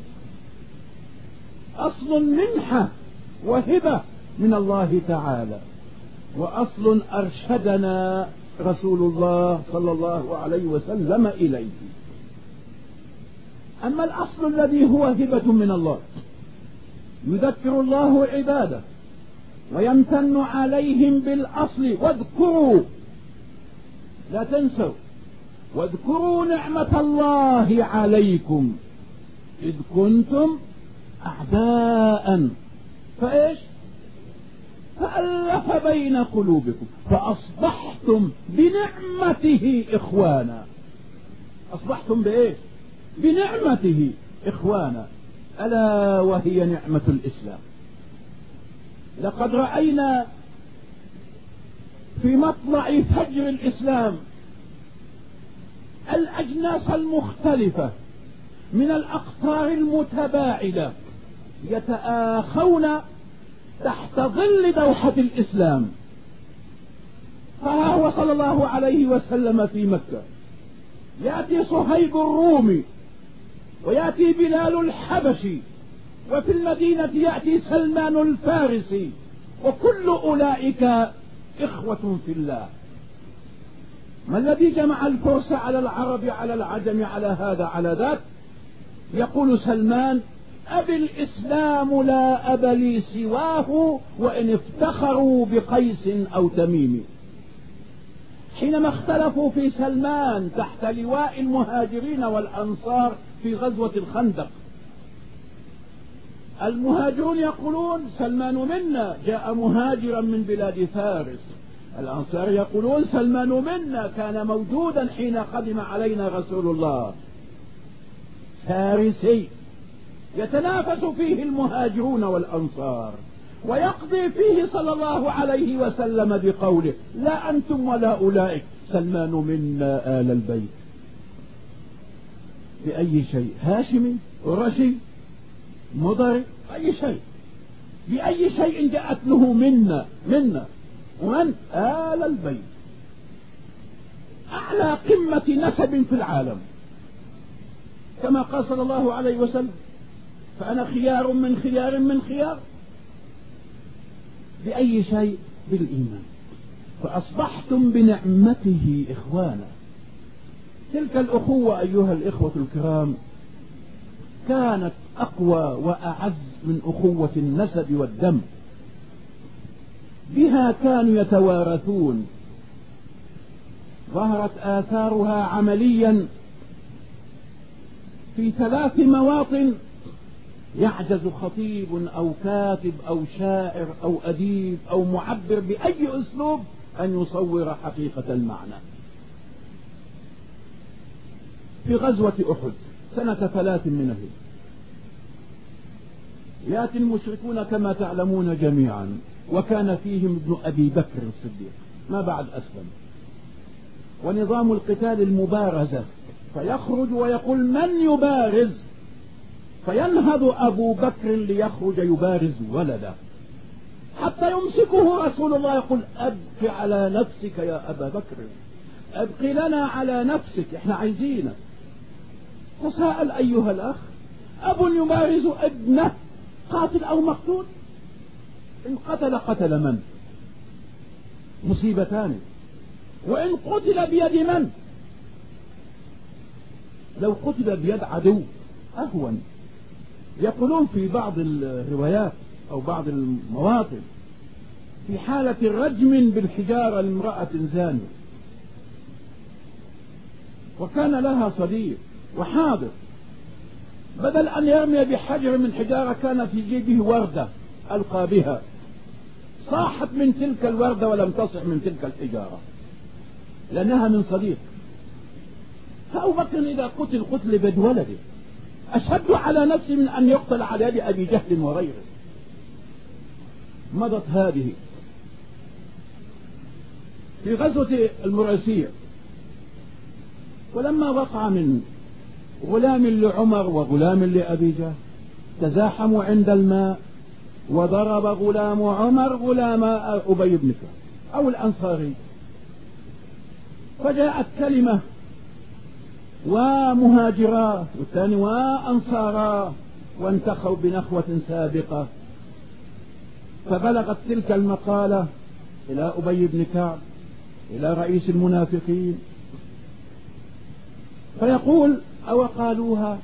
أصل منحة وهبة من الله تعالى، وأصل أرشدنا رسول الله صلى الله عليه وسلم إليه. أما الأصل الذي هو هبة من الله، يذكر الله عباده ويمتن عليهم بالأصل. واذكروا، لا تنسوا، واذكروا نعمة الله عليكم إذ كنتم أعداء فإيش؟ فألف بين قلوبكم فأصبحتم بنعمته إخوانا. أصبحتم بإيش؟ بنعمته إخوانا. ألا وهي نعمة الإسلام. لقد رأينا في مطلع فجر الإسلام الأجناس المختلفة من الأقطار المتباعدة يتآخون تحت ظل دوحة الإسلام. فها هو صلى الله عليه وسلم في مكة، يأتي صهيب الرومي، ويأتي بلال الحبشي، وفي المدينة يأتي سلمان الفارسي، وكل أولئك إخوة في الله. ما الذي جمع الفرس على العرب على العجم على هذا على ذاك؟ يقول سلمان: أبي الإسلام لا أب لي سواه وإن افتخروا بقيس أو تميم. حينما اختلفوا في سلمان تحت لواء المهاجرين والأنصار في غزوة الخندق، المهاجرون يقولون: سلمان منا، جاء مهاجرا من بلاد فارس. الأنصار يقولون: سلمان منا، كان موجودا حين قدم علينا رسول الله. فارسي يتنافس فيه المهاجرون والأنصار، ويقضي فيه صلى الله عليه وسلم بقوله: لا أنتم ولا أولئك، سلمان منا آل البيت. بأي شيء؟ هاشمي، قرشي، مضري، أي شيء؟ بأي شيء جاءت له منا ومن آل البيت؟ أعلى قمة نسب في العالم، كما قال صلى الله عليه وسلم: فأنا خيار من خيار من خيار. بأي شيء؟ بالإيمان. فأصبحتم بنعمته إخوانا. تلك الأخوة أيها الإخوة الكرام كانت أقوى وأعز من أخوة النسب والدم. بها كانوا يتوارثون. ظهرت آثارها عمليا في 3 مواطن يعجز خطيب أو كاتب أو شاعر أو أديب أو معبر بأي أسلوب أن يصور حقيقة المعنى. في غزوة أحد سنة 3 من الهجرة، يأتي المشركون كما تعلمون جميعا، وكان فيهم ابن أبي بكر الصديق ما بعد أسلم، ونظام القتال المبارزة، فيخرج ويقول: من يبارز؟ فينهض أبو بكر ليخرج يبارز ولده، حتى يمسكه رسول الله يقول: أبق على نفسك يا أبا بكر، أبق لنا على نفسك، احنا عايزينك. تساءل أيها الأخ: أب يبارز ابنه قاتل أو مقتول؟ إن قتل من؟ مصيبتان. وإن قتل بيد من؟ لو قتل بيد عدو أهون. يقولون في بعض الروايات أو بعض المواطن في حالة رجم بالحجارة لامرأة زانية، وكان لها صديق وحاضر، بدل أن يرمي بحجر من حجارة كان في جيبه وردة ألقى بها، صاحت من تلك الوردة ولم تصح من تلك الحجارة لأنها من صديق. فأبو بكر إذا قتل بيد ولده أشد على نفسه من أن يقتل على يد أبي جهل وغيره. مضت هذه في غزوة المريسية، ولما وقع من غلام لعمر وغلام لأبي جهل تزاحموا عند الماء، وضرب غلام عمر غلام أبي بن كعب أو الأنصاري، فجاءت كلمة ومهاجرا والثاني وأنصارا وانتخوا بنخوة سابقة، فبلغت تلك المقالة إلى أبي بن كعب إلى رئيس المنافقين، فيقول: أو قالوها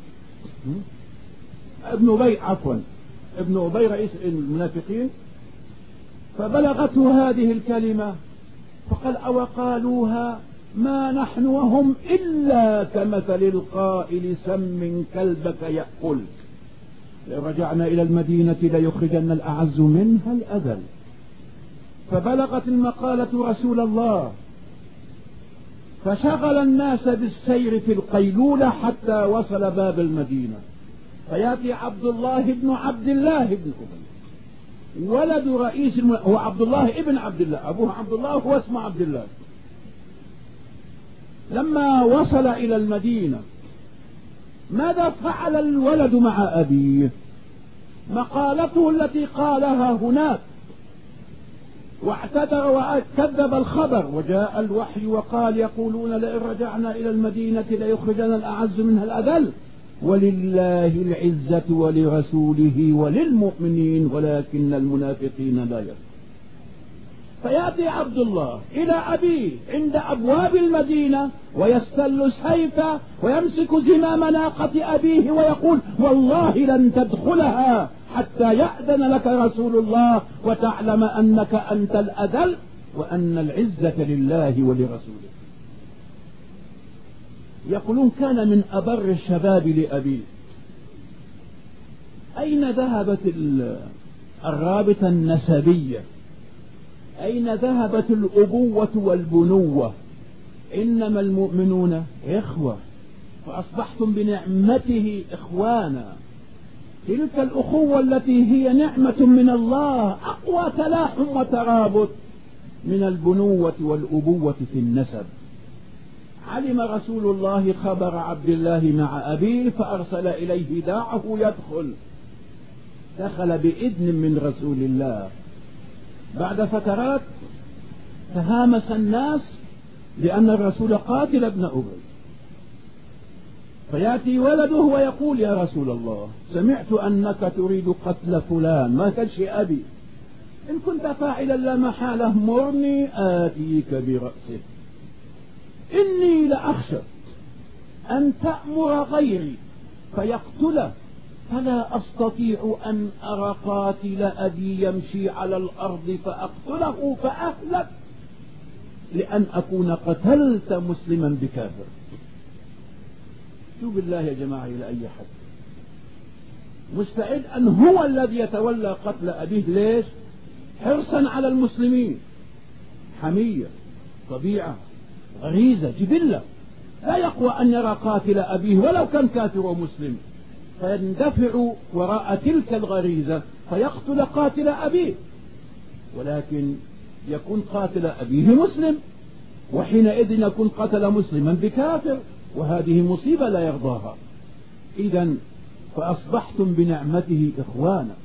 ابن أبي رئيس المنافقين، فبلغته هذه الكلمة فقال: أو قالوها ما نحن وهم إلا كمثل القائل سم كلبك يأكلك، لو رجعنا إلى المدينة ليخرجن الأعز منها الأذل. فبلغت المقالة رسول الله، فشغل الناس بالسير في القيلولة حتى وصل باب المدينة، فيأتي عبد الله بن عبد الله بن أبي ولد رئيس هو عبد الله ابن عبد الله، أبوه عبد الله هو اسمه عبد الله. لما وصل إلى المدينة ماذا فعل الولد مع أبيه؟ مقالته التي قالها هناك، واعتذر وكذب الخبر، وجاء الوحي وقال يقولون لئن رجعنا إلى المدينة ليخرجنا الأعز منها الأذل ولله العزة ولرسوله وللمؤمنين ولكن المنافقين لا يفقهون. فيأتي عبد الله إلى أبيه عند أبواب المدينة ويستل سيفه ويمسك زمام ناقة أبيه ويقول والله لن تدخلها حتى يأذن لك رسول الله وتعلم أنك أنت الأذل وأن العزة لله ولرسوله. يقولون كان من أبر الشباب لأبيه. أين ذهبت الرابطة النسبية؟ أين ذهبت الأبوة والبنوة؟ إنما المؤمنون إخوة فأصبحتم بنعمته إخوانا. تلك الأخوة التي هي نعمة من الله أقوى تلاحم وترابط من البنوة والأبوة في النسب. علم رسول الله خبر عبد الله مع أبيه فأرسل إليه داعه يدخل. دخل بإذن من رسول الله. بعد فترات تهامس الناس لأن الرسول قاتل ابن أبي، فيأتي ولده ويقول يا رسول الله سمعت أنك تريد قتل فلان، ما كان شيء أبي، إن كنت فاعلا لا محالة مرني آتيك برأسه، إني لأخشى أن تأمر غيري فيقتله فلا أستطيع أن أرى قاتل أبي يمشي على الأرض فأقتله فأهلك لأن أكون قتلت مسلما بكافر. شو بالله يا جماعة إلى أي حد مستعد أن هو الذي يتولى قتل أبيه؟ ليش؟ حرصا على المسلمين، حمية، طبيعة، غريزة، جبلة، لا يقوى أن يرى قاتل أبيه ولو كان كافر ومسلم، فيندفع وراء تلك الغريزة فيقتل قاتل أبيه، ولكن يكون قاتل أبيه مسلم، وحينئذ يكون قتل مسلما بكافر، وهذه مصيبة لا يرضاها. إذن فأصبحتم بنعمته إخوانا.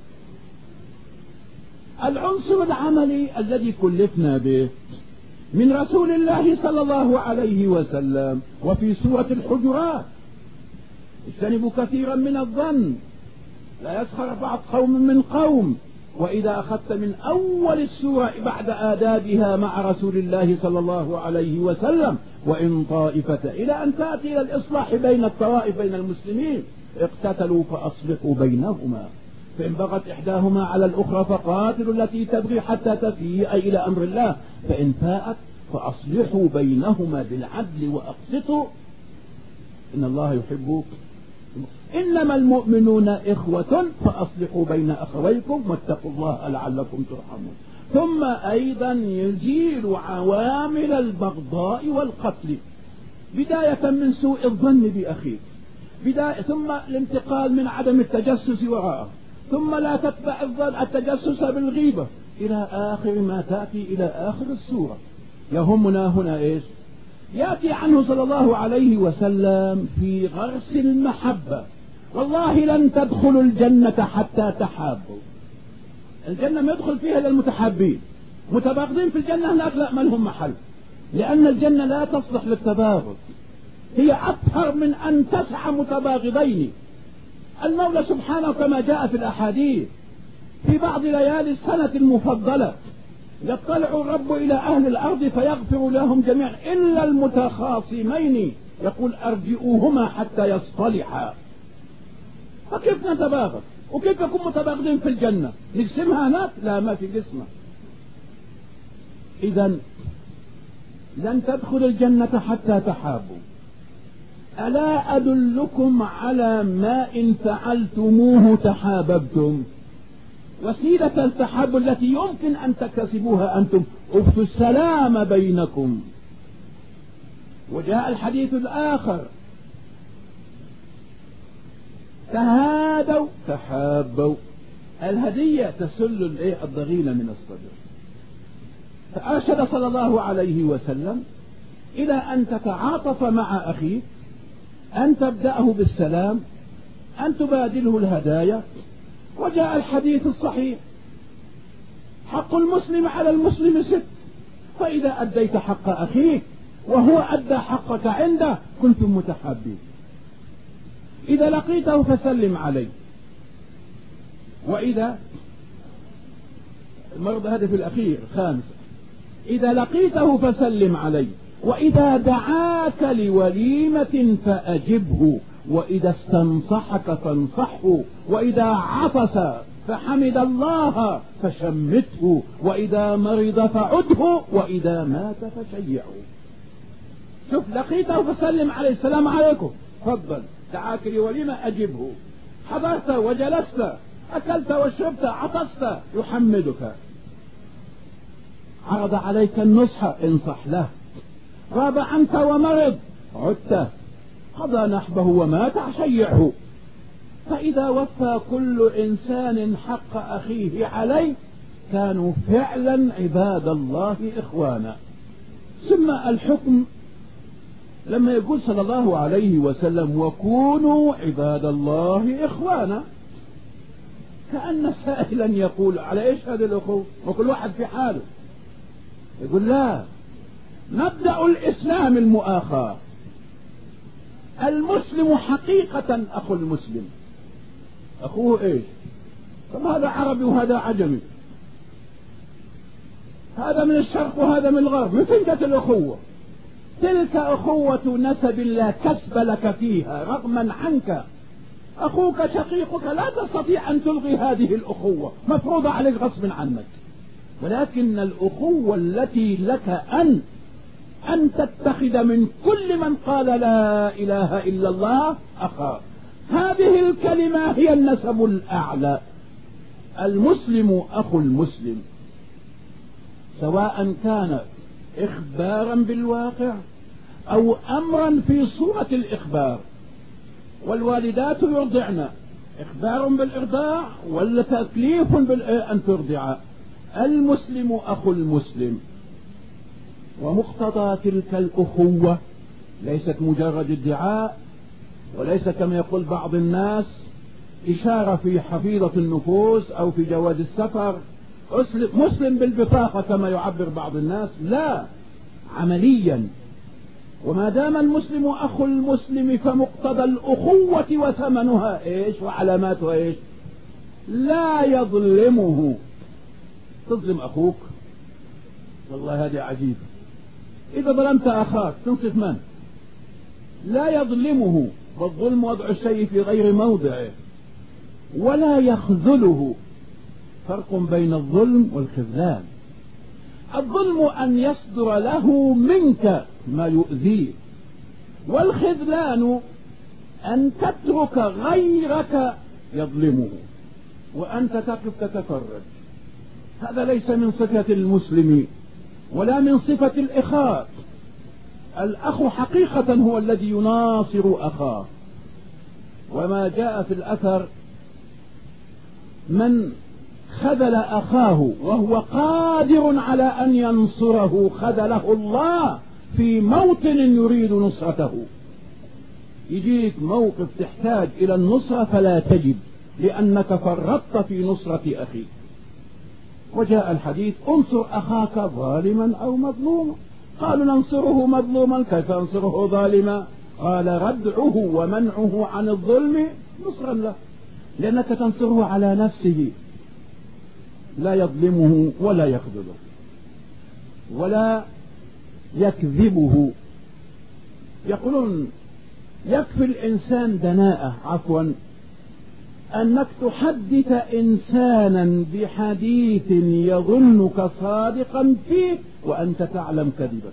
العنصر العملي الذي كلفنا به من رسول الله صلى الله عليه وسلم وفي سورة الحجرات اجتنبوا كثيرا من الظن لا يسخر بعض قوم من قوم، وإذا أخذت من أول السورة بعد آدابها مع رسول الله صلى الله عليه وسلم وإن طائفة إلى أن تأتي إلى الإصلاح بين الطوائف بين المسلمين اقتتلوا فأصلحوا بينهما فإن بغت إحداهما على الأخرى فقاتلوا التي تبغي حتى تفيء إلى أمر الله فإن فاءت فأصلحوا بينهما بالعدل وأقسطوا إن الله يحب. إنما المؤمنون إخوة فأصلحوا بين أخويكم واتقوا الله لعلكم ترحمون. ثم أيضا يزيل عوامل البغضاء والقتل، بداية من سوء الظن بأخيك، ثم الانتقال من عدم التجسس وراءه، ثم لا تتبع التجسس بالغيبة إلى آخر ما تأتي إلى آخر السورة. يهمنا هنا إيش؟ يأتي عنه صلى الله عليه وسلم في غرس المحبة. والله لن تدخلوا الجنة حتى تحابوا. الجنة ما يدخل فيها إلا المتحابين، متباغضين في الجنة هناك لا، ما لهم محل، لأن الجنة لا تصلح للتباغض، هي أطهر من أن تسعى متباغضين. المولى سبحانه كما جاء في الأحاديث في بعض ليالي السنة المفضلة يطلع الرب إلى أهل الأرض فيغفر لهم جميعا إلا المتخاصمين، يقول أرجئوهما حتى يصطلحا. فكيف نتباغض وكيف يكون متباغضين في الجنة؟ نقسمها هناك؟ لا، ما في قسمة. إذن لن تدخل الجنة حتى تحابوا. ألا أدلكم على ما إن فعلتموه تحاببتم؟ وسيلة التحاب التي يمكن أن تكتسبوها أنتم افشوا السلام بينكم. وجاء الحديث الآخر تهادوا تحابوا. الهدية تسل الضغين من الصدر. فأرشد صلى الله عليه وسلم إلى أن تتعاطف مع أخيك، أن تبدأه بالسلام، أن تبادله الهدايا. وجاء الحديث الصحيح: حق المسلم على المسلم 6، فإذا أديت حق أخيك وهو أدى حقك عنده كنتم متحابين. إذا لقيته فسلم عليه، وإذا المرض هدف الأخير 5، إذا لقيته فسلم عليه، وإذا دعاك لوليمة فأجبه، وإذا استنصحك فانصحه، وإذا عطس فحمد الله فشمته، وإذا مرض فعده، وإذا مات فشيعه. شوف، لقيته فسلم عليه: السلام عليكم، تفضل، دعاك لوليمة أجبه، حضرت وجلست، أكلت وشربت، عطست، يحمدك. عرض عليك النصح، انصح له. غاب عنك ومرض، عدته. قضى نحبه ومات، شيعه. فإذا وفى كل إنسان حق أخيه عليه كانوا فعلا عباد الله إخوانا. ثم الحكم لما يقول صلى الله عليه وسلم: وكونوا عباد الله إخوانا، كأن سائلا يقول: على إيش هذه الأخوة؟ وكل واحد في حاله. يقول: لا، مبدأ الإسلام المؤاخاة. المسلم حقيقة أخو المسلم. أخوه إيش؟ طب هذا عربي وهذا عجمي، هذا من الشرق وهذا من الغرب، من فين جت الأخوة؟ تلك أخوة نسب لا كسب لك فيها رغما عنك. أخوك شقيقك، لا تستطيع أن تلغي هذه الأخوة، مفروضة عليك غصب عنك. ولكن الأخوة التي لك أن تتخذ من كل من قال لا إله إلا الله أخا. هذه الكلمة هي النسب الأعلى. المسلم أخو المسلم، سواء كان إخبارا بالواقع أو أمرا في صورة الإخبار. والوالدات يرضعن، إخبار بالإرضاع ولا تكليف أن ترضع. المسلم أخو المسلم. ومقتضى تلك الأخوة ليست مجرد ادعاء، وليس كما يقول بعض الناس إشارة في حفيظة النفوس أو في جواز السفر، مسلم بالبطاقة كما يعبر بعض الناس. لا، عمليا. وما دام المسلم أخو المسلم فمقتضى الأخوة وثمنها إيش وعلاماتها إيش؟ لا يظلمه. تظلم أخوك؟ والله هذه عجيبة. إذا ظلمت أخاك تنصف من؟ لا يظلمه، والظلم وضع الشيء في غير موضعه. ولا يخذله. فرق بين الظلم والخذلان. الظلم أن يصدر له منك ما يؤذيه، والخذلان أن تترك غيرك يظلمه وأنت تقف تتفرج. هذا ليس من صفة المسلم ولا من صفة الإخاء. الأخ حقيقة هو الذي يناصر أخاه. وما جاء في الأثر: من خذل أخاه وهو قادر على أن ينصره خذله الله في موطن يريد نصرته. يجيك موقف تحتاج إلى النصرة فلا تجد، لأنك فرطت في نصرة أخيك. وجاء الحديث: انصر أخاك ظالما أو مظلوما. قالوا: ننصره مظلوما، كيف ننصره ظالما؟ قال: ردعه ومنعه عن الظلم نصرا له، لأنك تنصره على نفسه، لا يظلمه ولا يخذله ولا يكذبه. يقولون: يكفي الإنسان دناءة، أنك تحدث إنسانا بحديث يظنك صادقا فيه وأنت تعلم كذبك.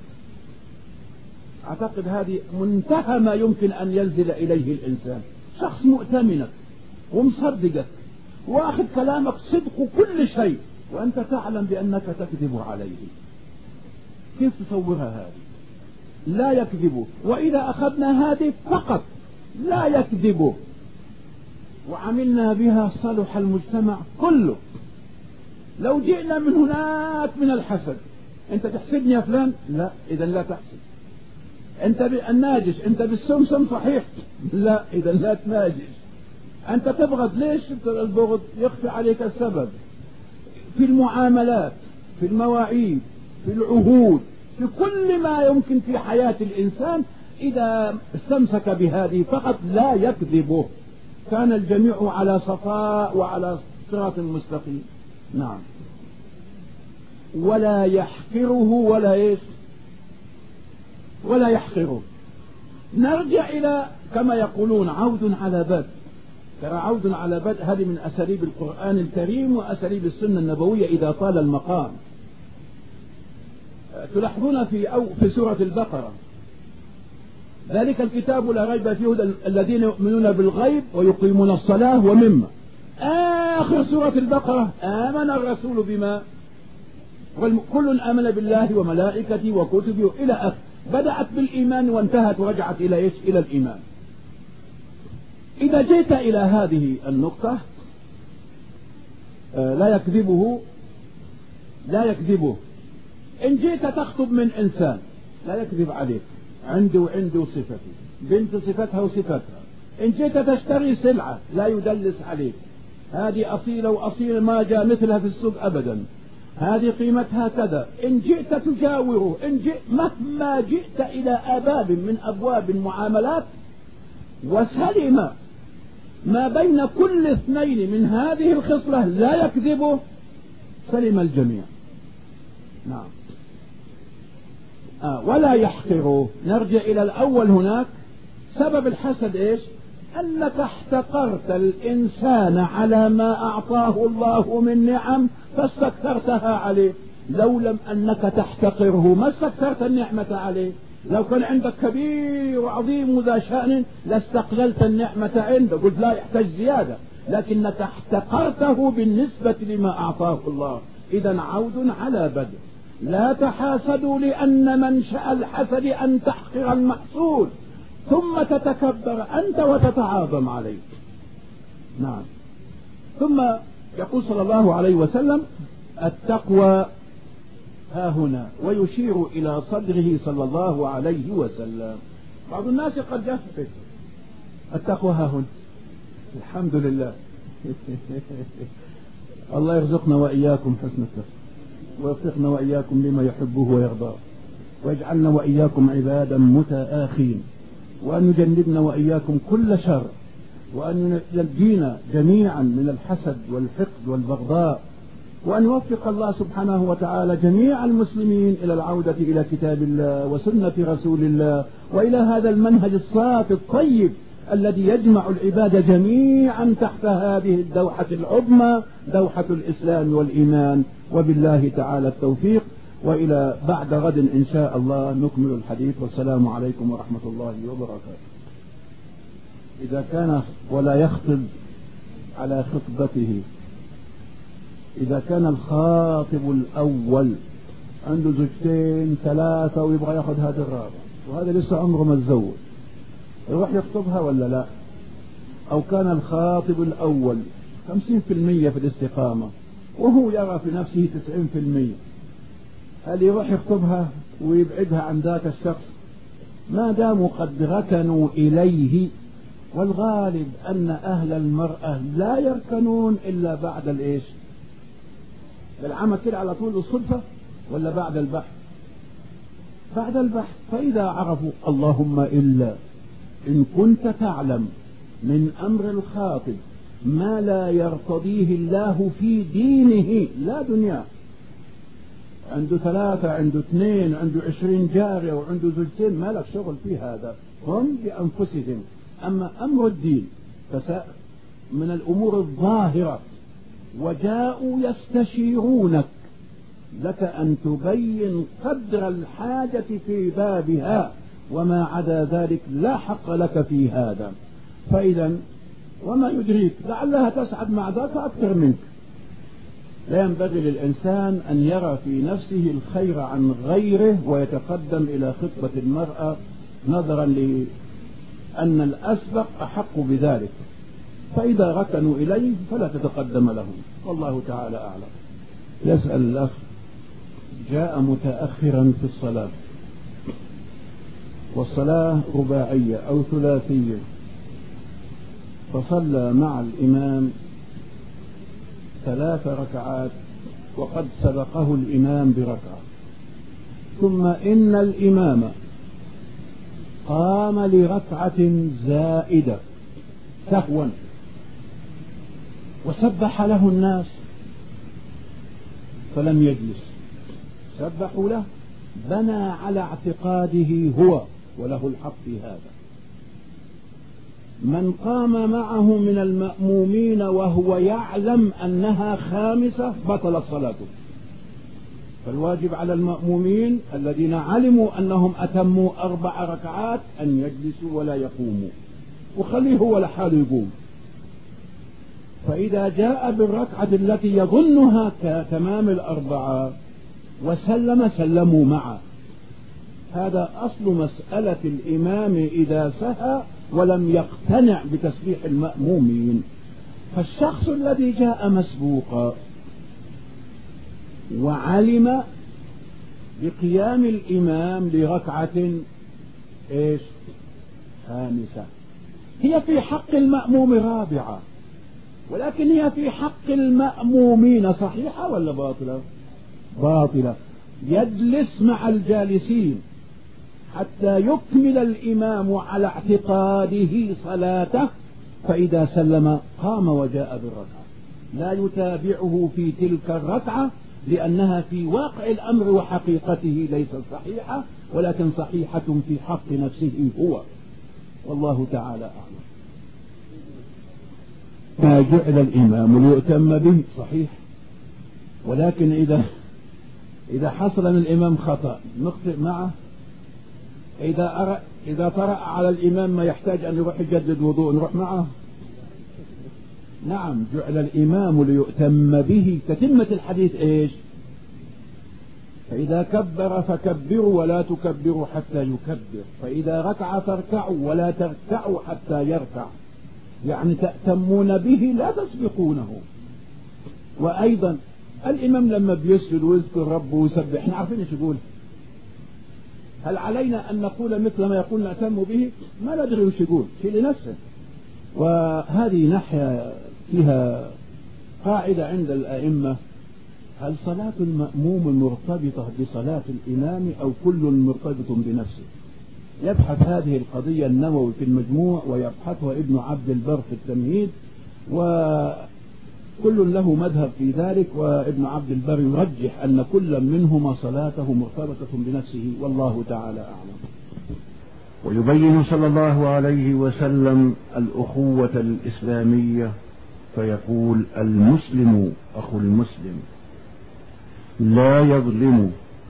أعتقد هذه منتهى ما يمكن أن ينزل إليه الإنسان. شخص مؤتمنك ومصدقك وأخذ كلامك صدق كل شيء وأنت تعلم بأنك تكذب عليه. كيف تصورها هذه؟ لا يكذبه. وإذا أخذنا هذه فقط لا يكذبه، وعملنا بها صلح المجتمع كله. لو جئنا من هناك من الحسد، انت تحسدني يا فلان؟ لا، اذا لا تحسد. انت الناجش، انت بالسمسم صحيح؟ لا، اذا لا تناجش. انت تبغض، ليش البغض؟ يخفي عليك السبب في المعاملات، في المواعيد، في العهود، في كل ما يمكن في حياة الإنسان. إذا استمسك بهذه فقط لا يكذبه، كان الجميع على صفاء وعلى صراط مستقيم. نعم. ولا يحقره، ولا إيش؟ ولا يحقره. نرجع إلى كما يقولون عود على بدء. ترى عود على بدء هذه من أساليب القرآن الكريم وأساليب السنة النبوية إذا طال المقام. تلاحظون في سورة البقرة: ذلك الكتاب لا ريب فيه هدى الذين يؤمنون بالغيب ويقيمون الصلاة ومما. آخر سورة البقرة: آمن الرسول بما، كل آمن بالله وملائكته وكتبه إلى آخر. بدأت بالإيمان وانتهت ورجعت إلى إيش؟ إلى الإيمان. إذا جئت إلى هذه النقطة لا يكذبه. إن جئت تخطب من إنسان لا يكذب عليك، عنده صفتي، بنت صفتها وصفتها. إن جئت تشتري سلعة لا يدلس عليك، هذه أصيلة وأصيلة ما جاء مثلها في السوق أبدا، هذه قيمتها كذا. إن جئت تجاوره، مهما جئت إلى باب من أبواب المعاملات وسلم ما بين كل اثنين من هذه الخصلة لا يكذبه، سلم الجميع. نعم. ولا يحقره. نرجع إلى الأول هناك. سبب الحسد إيش؟ أنك احتقرت الإنسان على ما أعطاه الله من نعم فاستكثرتها عليه. لو لم أنك تحتقره ما استكثرت النعمة عليه. لو كان عندك كبير وعظيم وذا شأن لاستقللت النعمة عنده، قلت لا يحتاج زيادة، لكنك احتقرته بالنسبة لما أعطاه الله. إذا عود على بدء. لا تحاسدوا لأن منشأ الحسد أن تحقر المحسود ثم تتكبر أنت وتتعاظم عليه. نعم. ثم يقول صلى الله عليه وسلم: التقوى ها هنا، ويشير إلى صدره صلى الله عليه وسلم. بعض الناس قد يفقه التقوى ها هنا. الحمد لله. الله يرزقنا وإياكم حسن التقوى، ويوفقنا وإياكم لما يحبه ويرضاه، ويجعلنا وإياكم عبادا متآخين، وأن يجنبنا وإياكم كل شر، وأن ينجينا جميعا من الحسد والحقد والبغضاء، وأن يوفق الله سبحانه وتعالى جميع المسلمين إلى العودة إلى كتاب الله وسنة رسول الله، وإلى هذا المنهج الصافي الطيب الذي يجمع العباد جميعا تحت هذه الدوحة العظمى، دوحة الإسلام والإيمان. وبالله تعالى التوفيق، وإلى بعد غد إن شاء الله نكمل الحديث. والسلام عليكم ورحمة الله وبركاته. إذا كان ولا يخطب على خطبته، إذا كان الخاطب الأول عنده زوجتين ثلاثة ويبغى ياخذ هذا الرابع، وهذا لسه عمره ما تزوج، يروح يخطبها ولا لا؟ أو كان الخاطب الأول 50% في الاستقامة وهو يرى في نفسه 90%، هل يروح يخطبها ويبعدها عن ذاك الشخص ما داموا قد ركنوا إليه؟ والغالب أن أهل المرأة لا يركنون إلا بعد الإيش؟ العمل كده على طول الصدفة، ولا بعد البحث؟ بعد البحث. فإذا عرفوا، اللهم إلا إن كنت تعلم من أمر الخاطب ما لا يرتضيه الله في دينه لا دنيا، عنده 3، عنده 2، عنده 20 جارية وعنده زوجتين، ما لك شغل في هذا، هم بأنفسهم. أما أمر الدين من الأمور الظاهرة، وجاءوا يستشيرونك، لك أن تبين قدر الحاجة في بابها، وما عدا ذلك لا حق لك في هذا. فإذا وما يدريك لعلها تسعد مع ذاك أكثر منك. لا ينبغي للإنسان أن يرى في نفسه الخير عن غيره ويتقدم إلى خطبة المرأة نظرا لأن الأسبق أحق بذلك. فإذا ركنوا إليه فلا تتقدم لهم، والله تعالى أعلم. يسأل الأخ: جاء متأخرا في الصلاة والصلاة رباعية أو ثلاثية، فصلى مع الإمام 3 ركعات وقد سبقه الإمام بركعة، ثم إن الإمام قام لركعة زائدة سهوا وسبح له الناس فلم يجلس، سبحوا له، بنى على اعتقاده هو وله الحق في هذا. من قام معه من المأمومين وهو يعلم أنها خامسة بطلت صلاته، فالواجب على المأمومين الذين علموا أنهم أتموا 4 ركعات أن يجلسوا ولا يقوموا، وخليه هو لحاله يقوم. فإذا جاء بالركعة التي يظنها كتمام 4 وسلم سلموا معه. هذا أصل مسألة الإمام إذا سهى ولم يقتنع بتسبيح المأمومين. فالشخص الذي جاء مسبوقا وعلم بقيام الإمام لركعة خامسة، هي في حق المأموم 4، ولكن هي في حق المأمومين صحيحة ولا باطلة؟ باطلة. يجلس مع الجالسين حتى يكمل الإمام على اعتقاده صلاته، فإذا سلم قام وجاء بالركعة، لا يتابعه في تلك الركعة لأنها في واقع الأمر وحقيقته ليست صحيحة، ولكن صحيحة في حق نفسه هو، والله تعالى أعلم. ما جعل الإمام ليؤتم به صحيح، ولكن إذا حصل من الإمام خطأ نخطئ معه. إذا طرأ على الإمام ما يحتاج أن يروح يجدد وضوء نروح معه. نعم، جعل الإمام ليؤتم به، تتمة الحديث فإذا كبر فكبروا ولا تكبروا حتى يكبر، فإذا ركع فاركعوا ولا تركعوا حتى يركع، يعني تأتمون به لا تسبقونه. وأيضا الإمام لما بيسجد ويذكر ربه ويسبح احنا عارفين ايش يقول، هل علينا أن نقول مثل ما يقول نأتم به؟ ما ندري وش يقول، شيء لنفسه. وهذه ناحية فيها قاعدة عند الأئمة: هل صلاة المأموم مرتبطة بصلاة الإمام أو كل مرتبط بنفسه؟ يبحث هذه القضية النووي في المجموع، ويبحثها ابن عبد البر في التمهيد، وكل له مذهب في ذلك، وابن عبد البر يرجح أن كل منهما صلاته مرتبطة بنفسه، والله تعالى أعلم. ويبين صلى الله عليه وسلم الأخوة الإسلامية فيقول: المسلم أخو المسلم، لا يظلمه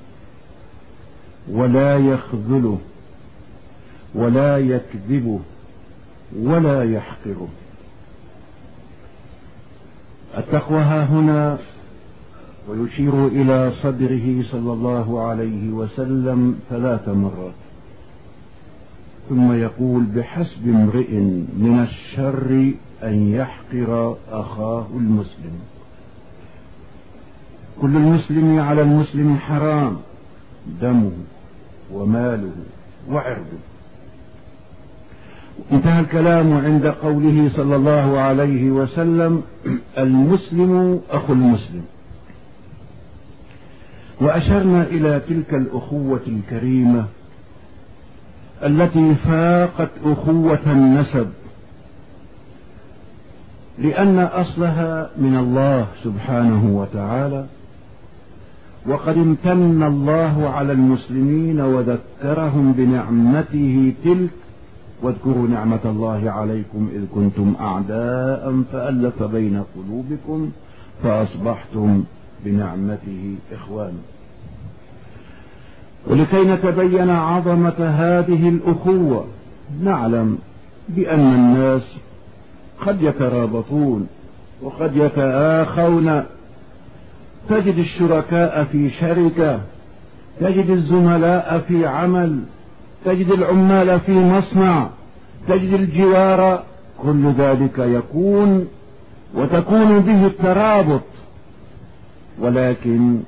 ولا يخذله ولا يكذبه ولا يحقره. التقوى ها هنا، ويشير إلى صدره صلى الله عليه وسلم 3 مرات، ثم يقول: بحسب امرئ من الشر أن يحقر أخاه المسلم. كل المسلم على المسلم حرام، دمه وماله وعرضه. انتهى الكلام عند قوله صلى الله عليه وسلم: المسلم أخو المسلم. وأشرنا إلى تلك الأخوة الكريمة التي فاقت أخوة النسب، لأن أصلها من الله سبحانه وتعالى، وقد امتن الله على المسلمين وذكرهم بنعمته تلك: واذكروا نعمة الله عليكم إذ كنتم أعداء فألف بين قلوبكم فأصبحتم بنعمته إخوانا. ولكي نتبين عظمة هذه الأخوة نعلم بأن الناس قد يترابطون وقد يتآخون، تجد الشركاء في شركة، تجد الزملاء في عمل، تجد العمال في مصنع، تجد الجوار كل ذلك يكون وتكون به الترابط، ولكن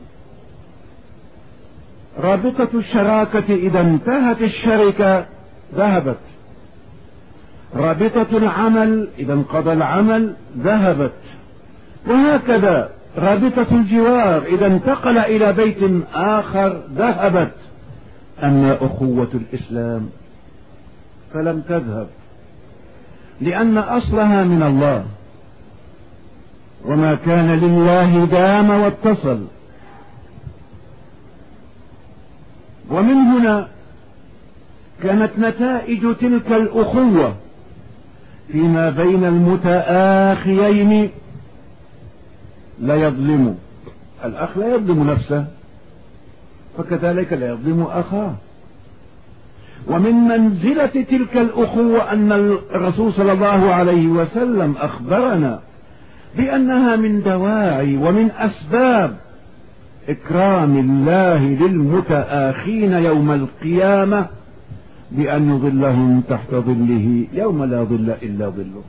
رابطة الشراكة إذا انتهت الشركة ذهبت، رابطة العمل إذا انقضى العمل ذهبت، وهكذا رابطة الجوار إذا انتقل إلى بيت آخر ذهبت. أما أخوة الإسلام فلم تذهب، لأن أصلها من الله، وما كان لله دام واتصل. ومن هنا كانت نتائج تلك الأخوة فيما بين المتآخيين لا يظلم الأخ، لا يظلم نفسه، فكذلك لا يظلم أخاه. ومن منزلة تلك الأخوة أن الرسول صلى الله عليه وسلم أخبرنا بأنها من دواعي ومن أسباب إكرام الله للمتآخين يوم القيامة، بأن يظلهم تحت ظله يوم لا ظل إلا ظله.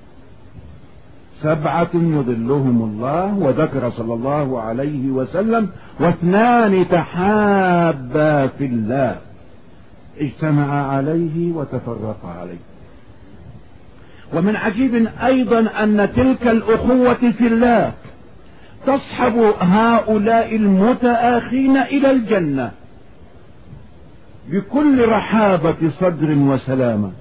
7 يظلهم الله، وذكر صلى الله عليه وسلم: واثنان تحابا في الله اجتمعا عليه وتفرقا عليه. ومن عجيب أيضا أن تلك الأخوة في الله تصحب هؤلاء المتآخين إلى الجنة بكل رحابة صدر وسلامة.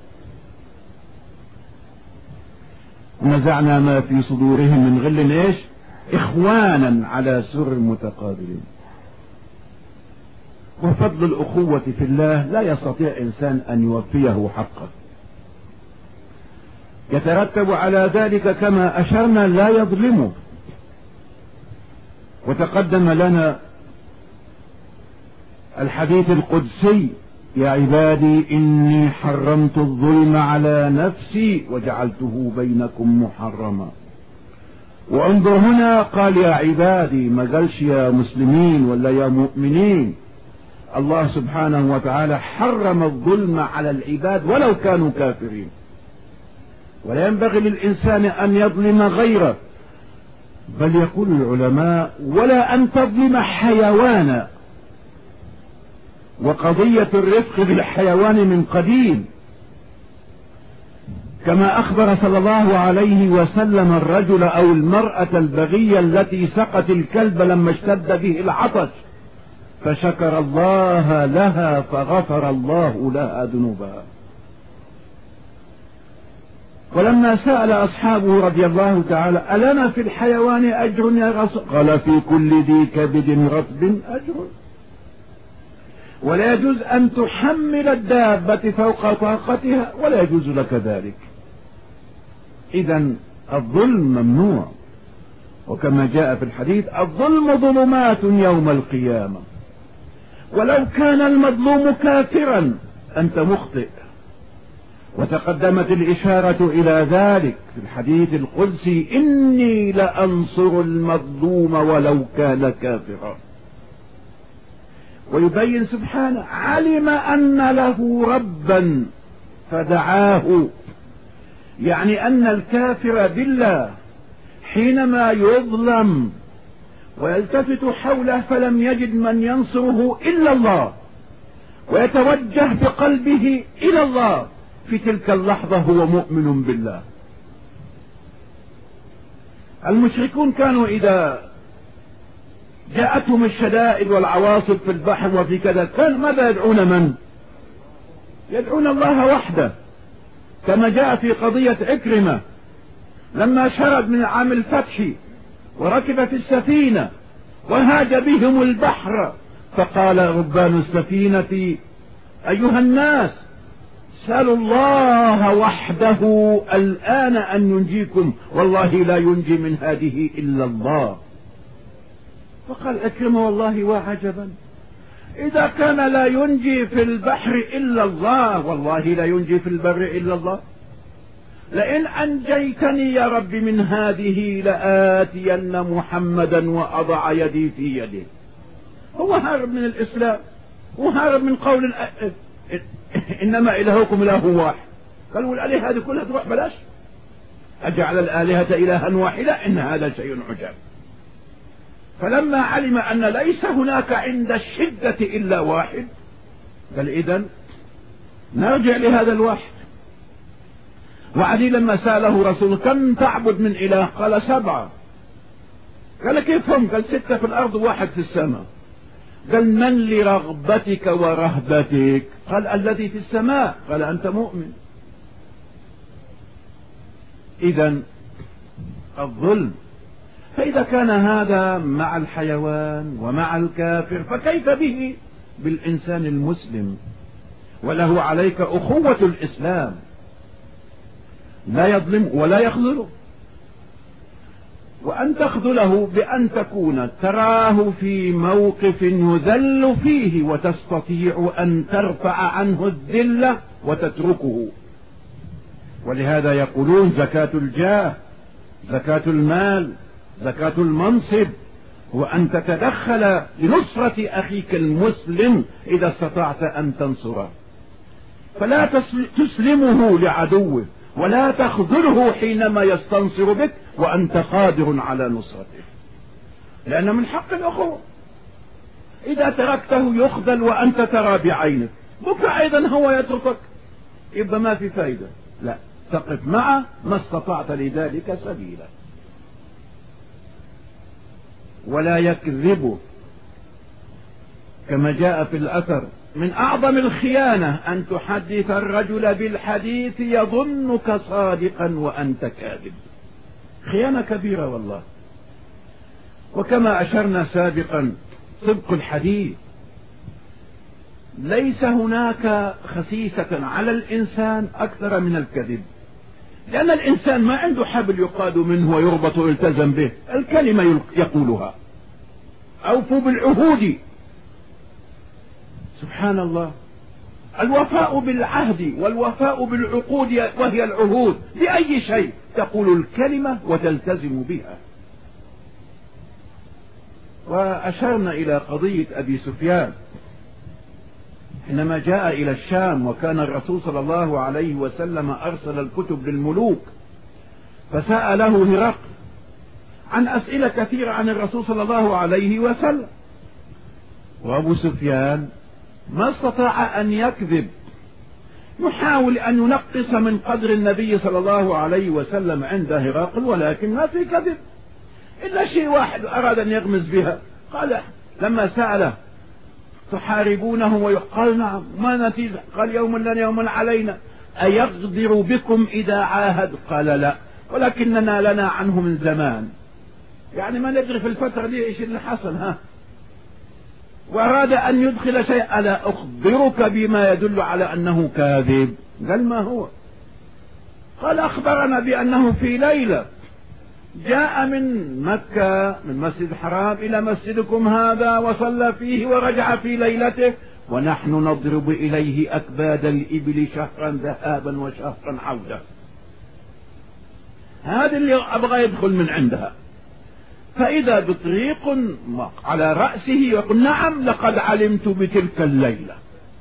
نزعنا ما في صدورهم من غل ايش؟ إخوانا على سر متقابلين. وفضل الأخوة في الله لا يستطيع إنسان أن يوفيه حقه. يترتب على ذلك كما أشرنا لا يظلمه. وتقدم لنا الحديث القدسي: يا عبادي إني حرمت الظلم على نفسي وجعلته بينكم محرما. وانظر هنا قال يا عبادي، ما قالش يا مسلمين ولا يا مؤمنين. الله سبحانه وتعالى حرم الظلم على العباد ولو كانوا كافرين، ولا ينبغي للإنسان أن يظلم غيره، بل يقول العلماء: ولا أن تظلم حيوانا. وقضية الرفق بالحيوان من قديم، كما أخبر صلى الله عليه وسلم الرجل أو المرأة البغية التي سقت الكلب لما اشتد به العطش، فشكر الله لها فغفر الله لها ذنوبها. ولما سأل أصحابه رضي الله تعالى: ألنا في الحيوان أجر يا رسول؟ قال: في كل ذي كبد رطب أجر. ولا يجوز أن تحمل الدابة فوق طاقتها، ولا يجوز لك ذلك. إذن الظلم ممنوع، وكما جاء في الحديث: الظلم ظلمات يوم القيامة. ولو كان المظلوم كافرا أنت مخطئ. وتقدمت الإشارة إلى ذلك في الحديث القدسي: إني لأنصر المظلوم ولو كان كافرا. ويبين سبحانه: علم أن له ربا فدعاه. يعني أن الكافر بالله حينما يظلم ويلتفت حوله فلم يجد من ينصره إلا الله، ويتوجه بقلبه إلى الله، في تلك اللحظة هو مؤمن بالله. المشركون كانوا إذا جاءتهم الشدائد والعواصف في البحر وفي كذا، كان ماذا يدعون؟ من يدعون الله وحده، كما جاء في قضية عكرمة لما شرد من عام الفتح وركب في السفينة وهاج بهم البحر، فقال ربان السفينة: أيها الناس، سألوا الله وحده الآن أن ينجيكم، والله لا ينجي من هذه إلا الله. فقال عكرمة: والله وعجبا، إذا كان لا ينجي في البحر إلا الله، والله لا ينجي في البر إلا الله. لئن أنجيتني يا رب من هذه لآتين محمدا وأضع يدي في يده. هو هارب من الإسلام، وهارب من قول إنما إلهكم إله واحد. قالوا الآلهة هذه كلها تروح بلاش، أجعل الآلهة إلها واحدة إن هذا شيء عجاب. فلما علم أن ليس هناك عند الشدة إلا واحد قال إذن نرجع لهذا الواحد. وعلي لما سأله رسول كم تعبد من إله قال 7. قال كيف هم؟ قال 6 في الأرض وواحد في السماء. قال من لرغبتك ورهبتك؟ قال الذي في السماء. قال أنت مؤمن. إذن الظلم. فإذا كان هذا مع الحيوان ومع الكافر فكيف به بالإنسان المسلم؟ وله عليك أخوة الإسلام، لا يظلم ولا يخذله. وأن تخذله بأن تكون تراه في موقف يذل فيه وتستطيع أن ترفع عنه الذلة وتتركه. ولهذا يقولون زكاة الجاه، زكاة المال، زكاة المنصب، وأن تتدخل لنصرة أخيك المسلم إذا استطعت أن تنصره. فلا تسلمه لعدوه ولا تخذله حينما يستنصر بك وأنت قادر على نصرته، لأن من حق الأخوة. إذا تركته يخذل وأنت ترى بعينك بكرة أيضا هو يتركك، يبقى ما في فايدة. لا، تقف معه ما استطعت لذلك سبيلا. ولا يكذب كما جاء في الأثر من أعظم الخيانة أن تحدث الرجل بالحديث يظنك صادقا وأنت كاذب. خيانة كبيرة والله. وكما أشرنا سابقا صدق الحديث. ليس هناك خسيسة على الإنسان أكثر من الكذب، لأن الإنسان ما عنده حبل يقاد منه ويربط ويلتزم به، الكلمة يقولها. أوفوا بالعهود. سبحان الله. الوفاء بالعهد والوفاء بالعقود وهي العهود بأي شيء تقول الكلمة وتلتزم بها. وأشرنا إلى قضية أبي سفيان حينما جاء إلى الشام، وكان الرسول صلى الله عليه وسلم أرسل الكتب للملوك، فسأله هرقل عن أسئلة كثيرة عن الرسول صلى الله عليه وسلم، وأبو سفيان ما استطاع أن يكذب، يحاول أن ينقص من قدر النبي صلى الله عليه وسلم عند هرقل، ولكن ما في كذب إلا شيء واحد أراد أن يغمز بها. قال لما سأله تحاربونه ويقال نعم، ما نتيجة؟ قال يوم لنا يوم علينا، أيغدر بكم إذا عاهد؟ قال لا، ولكننا لنا عنه من زمان، يعني ما ندري في الفترة دي إيش اللي حصل. وأراد أن يدخل شيء، ألا أخبرك بما يدل على أنه كاذب؟ قال ما هو؟ قال أخبرنا بأنه في ليلة جاء من مكة من مسجد الحرام إلى مسجدكم هذا وصلى فيه ورجع في ليلته ونحن نضرب إليه أكباد الإبل شهرا ذهابا وشهرا عودة. هذا اللي أبغى يدخل من عندها. فإذا بطريق على رأسه يقول نعم لقد علمت بتلك الليلة.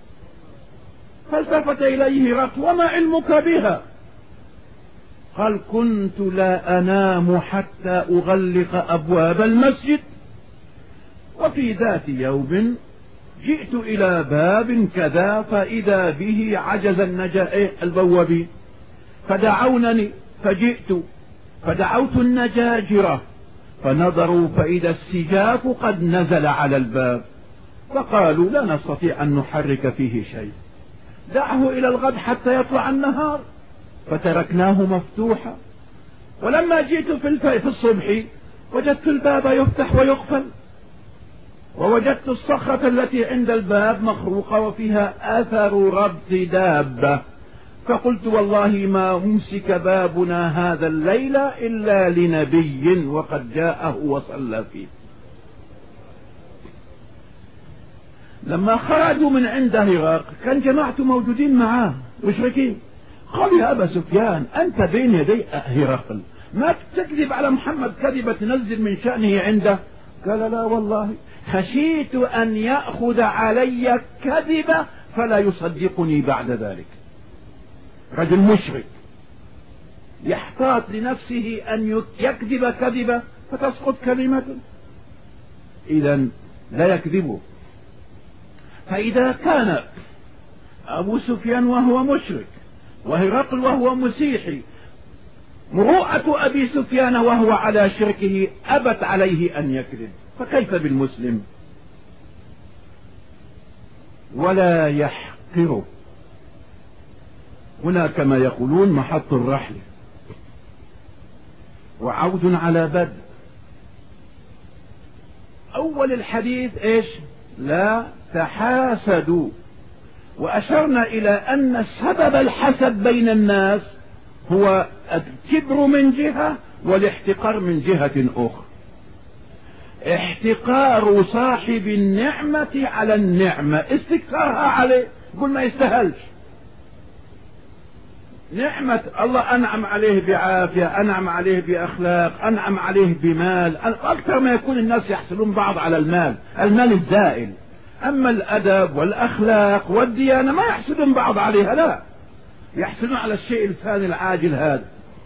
فالتفت إليه هرقل وما علمك بها؟ قال كنت لا أنام حتى أغلق أبواب المسجد، وفي ذات يوم جئت إلى باب كذا فإذا به عجز البوابين فدعونني، فجئت فدعوت النجاجرة فنظروا فإذا السجاف قد نزل على الباب، فقالوا لا نستطيع أن نحرك فيه شيء، دعه إلى الغد حتى يطلع النهار، فتركناه مفتوحا. ولما جئت في الصبح وجدت الباب يفتح ويقفل، ووجدت الصخرة التي عند الباب مخروقة وفيها أثر ربط دابة، فقلت والله ما أمسك بابنا هذا الليلة إلا لنبي وقد جاءه وصلى فيه. لما خرجوا من عند هرقل كان جماعته موجودين معاه مشركين، قال يا أبا سفيان أنت بين يدي هرقل، ما تكذب على محمد كذبة تنزل من شأنه عنده؟ قال لا والله خشيت أن يأخذ علي كذبة فلا يصدقني بعد ذلك. رجل مشرك يحتاط لنفسه أن يكذب كذبة فتسقط كلمته، إذا لا يكذبه. فإذا كان أبو سفيان وهو مشرك وهرقل وهو مسيحي مروءة أبي سفيان وهو على شركه أبت عليه أن يكذب، فكيف بالمسلم؟ ولا يحقره. هنا كما يقولون محط الرحل وعود على بدء. أول الحديث إيش؟ لا تحاسدوا، وأشرنا إلى أن سبب الحسد بين الناس هو الكبر من جهة والاحتقار من جهة أخرى. احتقار صاحب النعمة على النعمة، استكثارها عليه، يقول ما يستاهلش. نعمة الله أنعم عليه بعافية، أنعم عليه بأخلاق، أنعم عليه بمال، أكثر ما يكون الناس يحسدون بعض على المال الزائل. أما الأدب والأخلاق والديانة ما يحسدون بعض عليها، لا، يحسدون على الشيء الفاني العاجل هذا.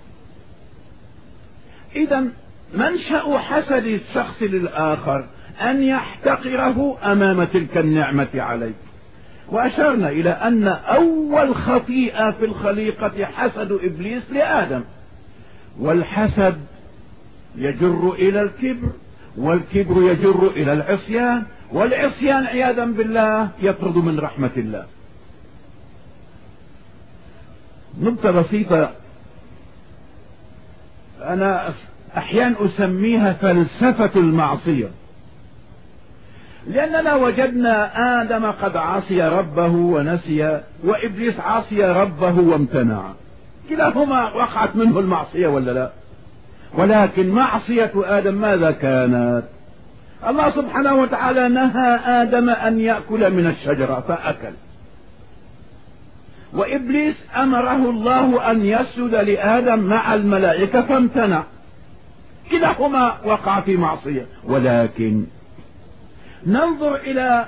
إذا منشأ حسد الشخص للآخر أن يحتقره أمام تلك النعمة عليه. وأشرنا إلى أن أول خطيئة في الخليقة حسد إبليس لآدم، والحسد يجر إلى الكبر، والكبر يجر إلى العصيان، والعصيان عياذا بالله يطرد من رحمة الله. نقطة بسيطة أنا أحيانا أسميها فلسفة المعصية، لأننا وجدنا آدم قد عصي ربه ونسي، وإبليس عصي ربه وامتنع، كلاهما وقعت منه المعصية ولا لا؟ ولكن معصية آدم ماذا كانت؟ الله سبحانه وتعالى نهى آدم أن يأكل من الشجرة فأكل، وإبليس أمره الله أن يسجد لآدم مع الملائكة فامتنع، كلاهما وقع في معصية. ولكن ننظر إلى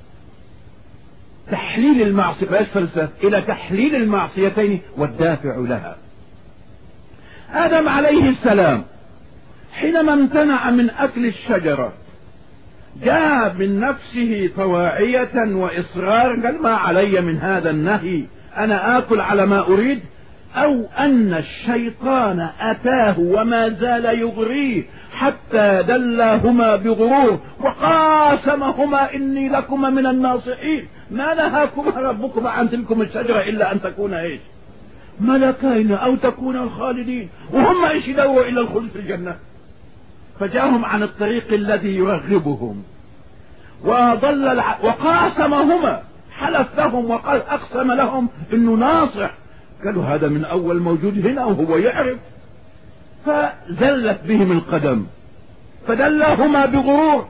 تحليل المعصية، بلاش فلسفة، إلى تحليل المعصيتين والدافع لها. آدم عليه السلام حينما امتنع من أكل الشجرة جاء من نفسه طواعية وإصرار، قال ما علي من هذا النهي، أنا آكل على ما أريد، أو أن الشيطان أتاه وما زال يغريه حتى دلاهما بغرور وقاسمهما إني لكما من الناصحين ما نهاكما ربكما عن تلكم الشجرة إلا أن تكونا إيش؟ ملكين أو تكونا الخالدين، وهم إيش يدوروا إلى الخلد في الجنة. فجاءهم عن الطريق الذي يرغبهم وضل وقاسمهما، حلف لهم وقال أقسم لهم إنه ناصح، قالوا هذا من أول موجود هنا وهو يعرف، فزلت بهم القدم فدلاهما بغرور.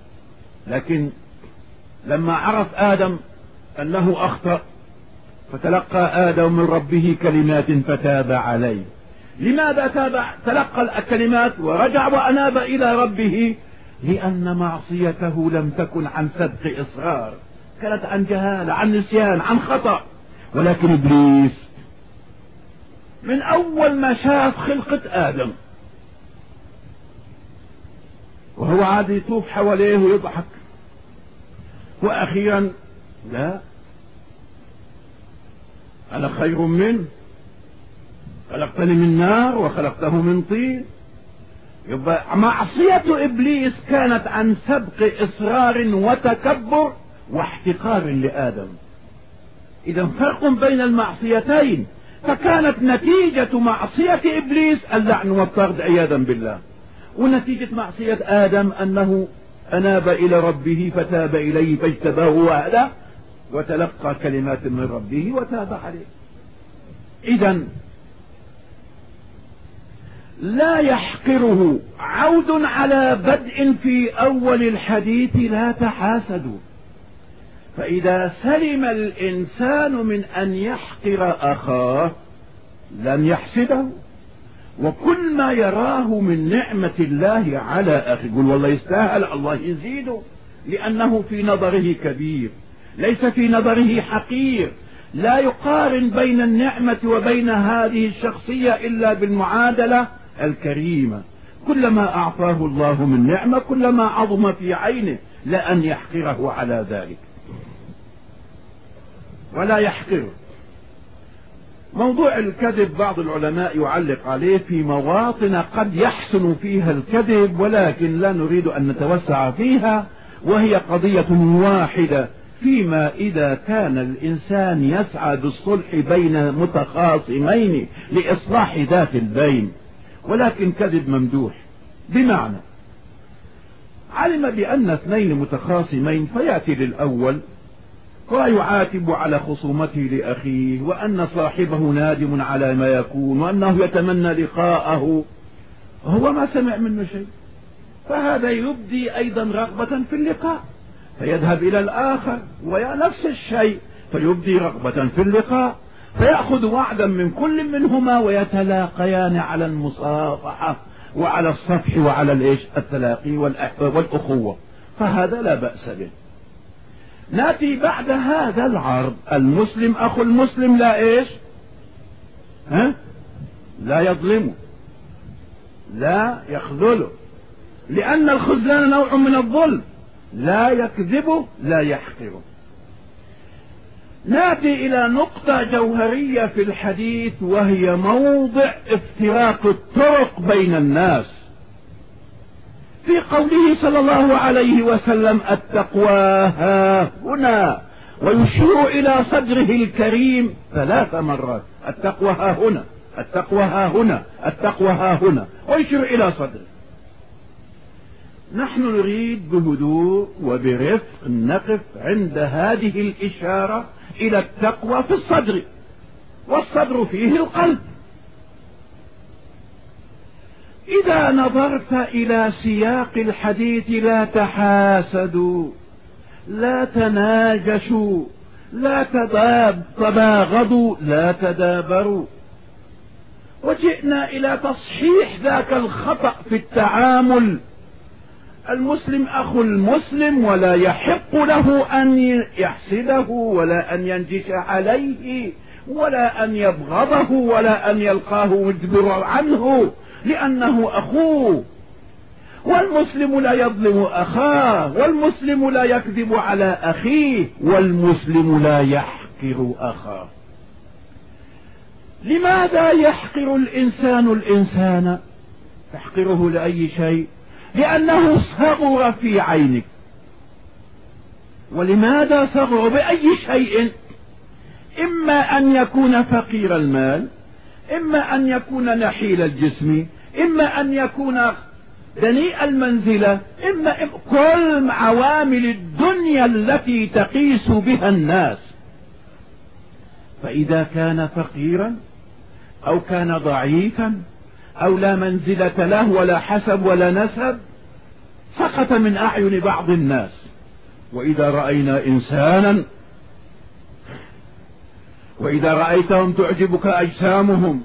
لكن لما عرف آدم أنه أخطأ فتلقى آدم من ربه كلمات فتاب عليه. لماذا تلقى الكلمات ورجع وأناب إلى ربه؟ لأن معصيته لم تكن عن سبق إصرار، كانت عن جهالة، عن نسيان، عن خطأ. ولكن إبليس من أول ما شاف خلقة آدم وهو عاد يطوف حواليه ويضحك، وأخيرا لا، أنا خير منه، خلقتني من نار وخلقته من طين. يبقى معصية إبليس كانت عن سبق إصرار وتكبر واحتقار لآدم. إذا فرق بين المعصيتين، فكانت نتيجة معصية إبليس اللعن والطرد عياذا بالله، ونتيجة معصية آدم أنه أناب إلى ربه فتاب إليه فاجتباه وهدى وتلقى كلمات من ربه وتاب عليه. إذا لا يحقره. عود على بدء في أول الحديث لا تحاسدوا. فإذا سلم الإنسان من أن يحقر أخاه لم يحسده، وكل ما يراه من نعمة الله على أخيه يقول والله يستاهل، الله يزيده، لأنه في نظره كبير، ليس في نظره حقير. لا يقارن بين النعمة وبين هذه الشخصية إلا بالمعادلة الكريمة. كلما أعطاه الله من نعمة كلما عظم في عينه لأن يحقره على ذلك ولا يحقره. موضوع الكذب بعض العلماء يعلق عليه في مواطن قد يحسن فيها الكذب، ولكن لا نريد أن نتوسع فيها، وهي قضية واحدة فيما إذا كان الإنسان يسعى بالصلح بين متخاصمين لإصلاح ذات البين. ولكن كذب ممدوح، بمعنى علم بأن اثنين متخاصمين فيأتي للأول ويعاتب على خصومته لأخيه، وأن صاحبه نادم على ما يكون، وأنه يتمنى لقاءه، هو ما سمع منه شيء، فهذا يبدي أيضا رغبة في اللقاء، فيذهب إلى الآخر ونفس الشيء فيبدي رغبة في اللقاء، فيأخذ وعدا من كل منهما ويتلاقيان على المصافحة وعلى الصفح وعلى التلاقي والأخوة، فهذا لا بأس به. نأتي بعد هذا العرض، المسلم أخو المسلم لا لا يظلمه، لا يخذله، لأن الخذلان نوع من الظلم، لا يكذبه لا يحقره. نأتي إلى نقطة جوهرية في الحديث، وهي موضع افتراق الطرق بين الناس. في قوله صلى الله عليه وسلم التقوى ها هنا، ويشير إلى صدره الكريم 3 مرات، التقوى ها هنا، التقوى ها هنا، التقوى ها هنا، ويشير إلى صدره. نحن نريد بهدوء وبرفق نقف عند هذه الإشارة إلى التقوى في الصدر، والصدر فيه القلب. إذا نظرت إلى سياق الحديث لا تحاسدوا، لا تناجشوا، لا تباغضوا، لا تدابروا، وجئنا إلى تصحيح ذاك الخطأ في التعامل. المسلم أخو المسلم، ولا يحق له أن يحسده ولا أن ينجش عليه ولا أن يبغضه ولا أن يلقاه مدبر عنه، لأنه أخوه. والمسلم لا يظلم أخاه، والمسلم لا يكذب على أخيه، والمسلم لا يحقر أخاه. لماذا يحقر الإنسان؟ تحقره لأي شيء؟ لأنه صغر في عينك. ولماذا صغر؟ بأي شيء؟ إما أن يكون فقير المال، إما أن يكون نحيل الجسم، إما أن يكون دنيء المنزلة، إما كل عوامل الدنيا التي تقيس بها الناس. فإذا كان فقيرا أو كان ضعيفا أو لا منزلة له ولا حسب ولا نسب، سقط من أعين بعض الناس. وإذا رأينا إنسانا، وإذا رأيتهم تعجبك أجسامهم،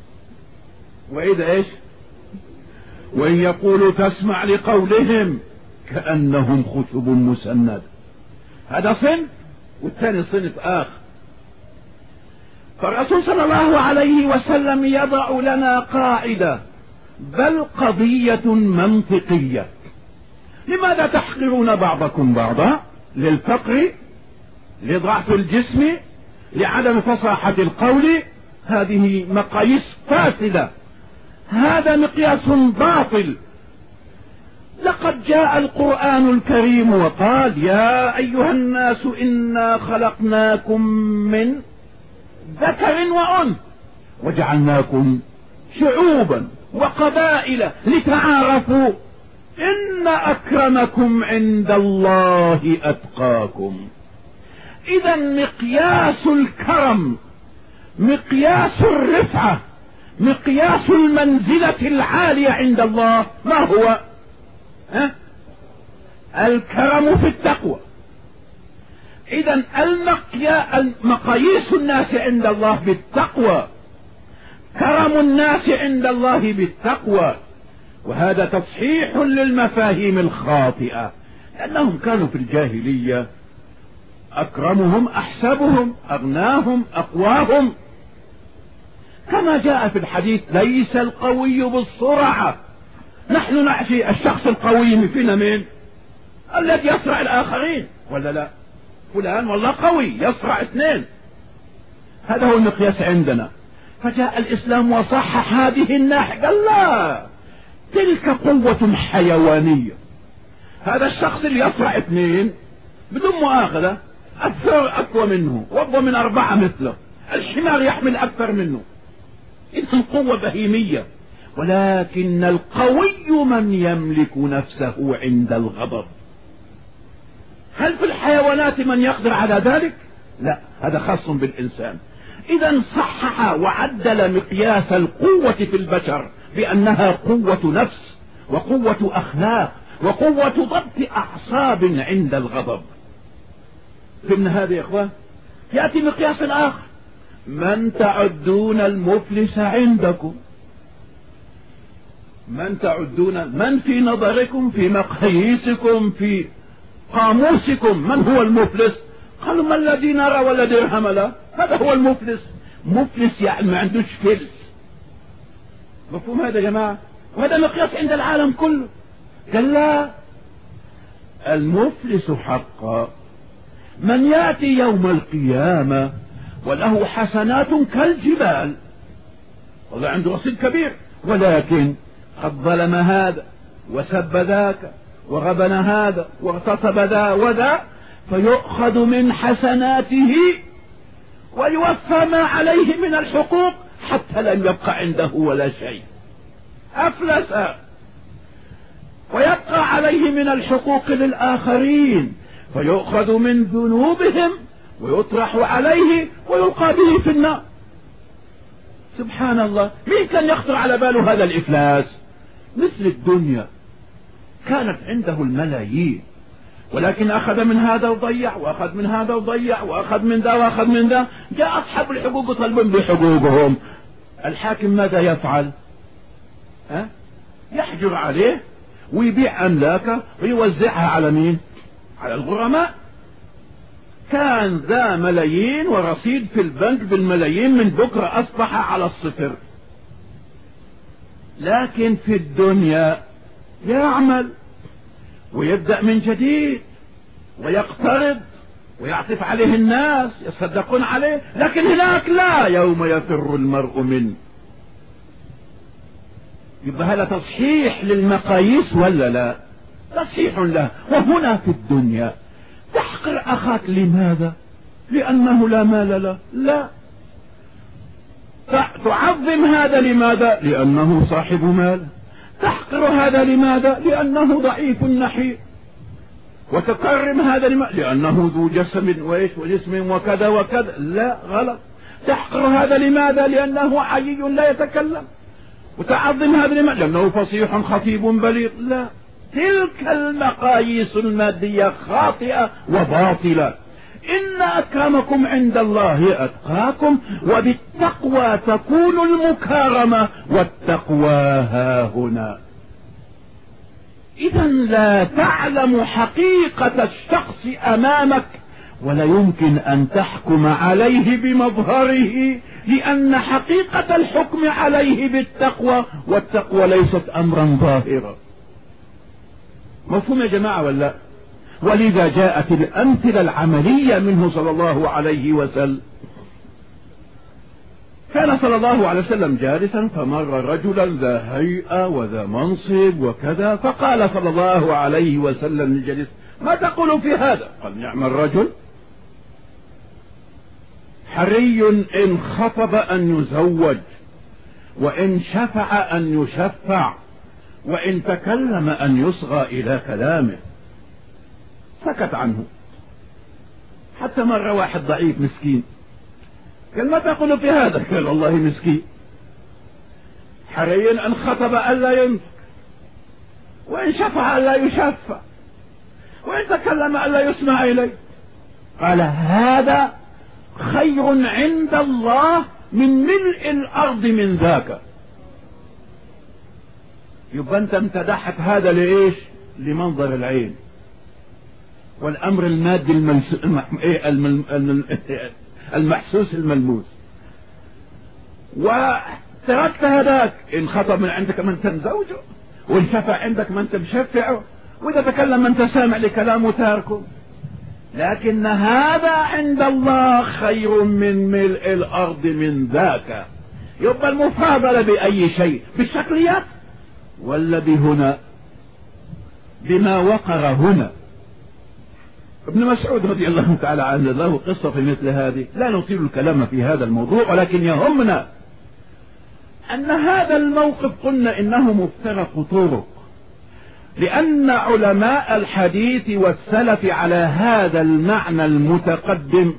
وإن يقولوا تسمع لقولهم كأنهم خشب مسند. هذا صنف، والثاني صنف آخر. فالرسول صلى الله عليه وسلم يضع لنا قاعدة، بل قضية منطقية. لماذا تحقرون بعضكم بعضا؟ للفقر، لضعف الجسم، لعدم فصاحة القول. هذه مقاييس فاسدة، هذا مقياس باطل. لقد جاء القرآن الكريم وقال يا أيها الناس إنا خلقناكم من ذكر وأنثى وجعلناكم شعوبا وقبائل لتعارفوا إن أكرمكم عند الله أتقاكم. إذا مقياس الكرم، مقياس الرفعة، مقياس المنزلة العالية عند الله ما هو؟ الكرم في التقوى. إذا مقاييس الناس عند الله بالتقوى، كرم الناس عند الله بالتقوى. وهذا تصحيح للمفاهيم الخاطئة، لأنهم كانوا في الجاهلية أكرمهم أحسبهم أغناهم أقواهم، كما جاء في الحديث ليس القوي بالسرعة. نحن نعشي الشخص القوي فينا مين؟ الذي يسرع الآخرين، ولا لا؟ فلان والله قوي يسرع اثنين، هذا هو المقياس عندنا. فجاء الإسلام وصحح هذه الناحية، قال لا، تلك قوة حيوانية. هذا الشخص اللي يسرع اثنين بدون مؤاخذة الثور أقوى منه وأقوى من 4 مثله، الحمار يحمل أكثر منه، إذن قوة بهيمية. ولكن القوي من يملك نفسه عند الغضب. هل في الحيوانات من يقدر على ذلك؟ لا، هذا خاص بالإنسان. إذا صحح وعدل مقياس القوة في البشر بأنها قوة نفس وقوة أخلاق وقوة ضبط أعصاب عند الغضب. فمن هذا يا إخوان يأتي مقياس آخر، من تعدون المفلس عندكم، من تعدون، من في نظركم في مقاييسكم في قاموسكم من هو المفلس؟ قالوا ما الذي نرى ولا درهم له، هذا هو المفلس. مفلس يعني ما عندوش فلس. مفهوم هذا يا جماعة؟ وهذا مقياس عند العالم كله. قال لا، المفلس حقا من يأتي يوم القيامة وله حسنات كالجبال، والله عنده رصيد كبير، ولكن قد ظلم هذا وسب ذاك وغبن هذا واغتصب ذا وذا، فيؤخذ من حسناته ويوفى ما عليه من الحقوق حتى لم يبقى عنده ولا شيء، أفلس، ويبقى عليه من الحقوق للآخرين، فيؤخذ من ذنوبهم ويطرح عليه ويلقى به في النار. سبحان الله، مين كان يخطر على باله هذا الإفلاس؟ مثل الدنيا كانت عنده الملايين، ولكن أخذ من هذا وضيع، وأخذ من هذا وضيع، وأخذ من ذا وأخذ من ذا. جاء أصحاب الحقوق يطلبون بحقوقهم، الحاكم ماذا يفعل؟ يحجر عليه ويبيع أملاكه ويوزعها على مين؟ على الغرماء. كان ذا ملايين ورصيد في البنك بالملايين، من بكرة أصبح على الصفر. لكن في الدنيا يعمل ويبدأ من جديد ويقترض ويعطف عليه الناس يصدقون عليه، لكن هناك لا، يوم يفر المرء منه. يبقى هذا تصحيح للمقاييس ولا لا؟ تصحيح له. وهنا في الدنيا تحقر أخاك، لماذا؟ لأنه لا مال له؟ لا. تعظم هذا، لماذا؟ لأنه صاحب مال. تحقر هذا، لماذا؟ لأنه ضعيف نحيف. وتكرم هذا، لماذا؟ لأنه ذو جسم وجسم وكذا وكذا. لا، غلط. تحقر هذا، لماذا؟ لأنه عيي لا يتكلم. وتعظم هذا، لماذا؟ لأنه فصيح خطيب بليغ. لا، تلك المقاييس المادية خاطئة وباطلة. إن أكرمكم عند الله أتقاكم، وبالتقوى تكون المكارمة، والتقوى ها هنا. إذا لا تعلم حقيقة الشخص أمامك، ولا يمكن أن تحكم عليه بمظهره، لأن حقيقة الحكم عليه بالتقوى، والتقوى ليست أمرا ظاهرا. مفهوم يا جماعة ولا؟ ولذا جاءت الأمثلة العملية منه صلى الله عليه وسلم. كان صلى الله عليه وسلم جالسا، فمر رجلا ذا هيئة وذا منصب وكذا، فقال صلى الله عليه وسلم للجليس: ما تقول في هذا؟ قال: نعم الرجل، حري إن خطب أن يزوج، وإن شفع أن يشفع، وإن تكلم أن يصغى إلى كلامه. سكت عنه، حتى مر واحد ضعيف مسكين قال: ما تقول في هذا؟ قال: والله مسكين، حري أن خطب ألا ينطق، وإن شفع ألا يشفع، وإن تكلم ألا يسمع إليه. قال: هذا خير عند الله من ملء الأرض من ذاك. يبقى أنت امتدحت هذا لإيش؟ لمنظر العين. والأمر المادي المحسوس الملموس. وتركت هذاك، إن خطب من عندك من أنت مزوجه، وإن شفع عندك من أنت مشفعه، وإذا تكلم من أنت سامع لكلامه تاركه. لكن هذا عند الله خير من ملء الأرض من ذاك. يبقى المفاضلة بأي شيء؟ بالشكليات ولا بهنا؟ بما وقر هنا. ابن مسعود رضي الله تعالى عنه له قصة في مثل هذه، لا نطيل الكلام في هذا الموضوع، ولكن يهمنا أن هذا الموقف قلنا إنه مفترق طرق، لأن علماء الحديث والسلف على هذا المعنى المتقدم،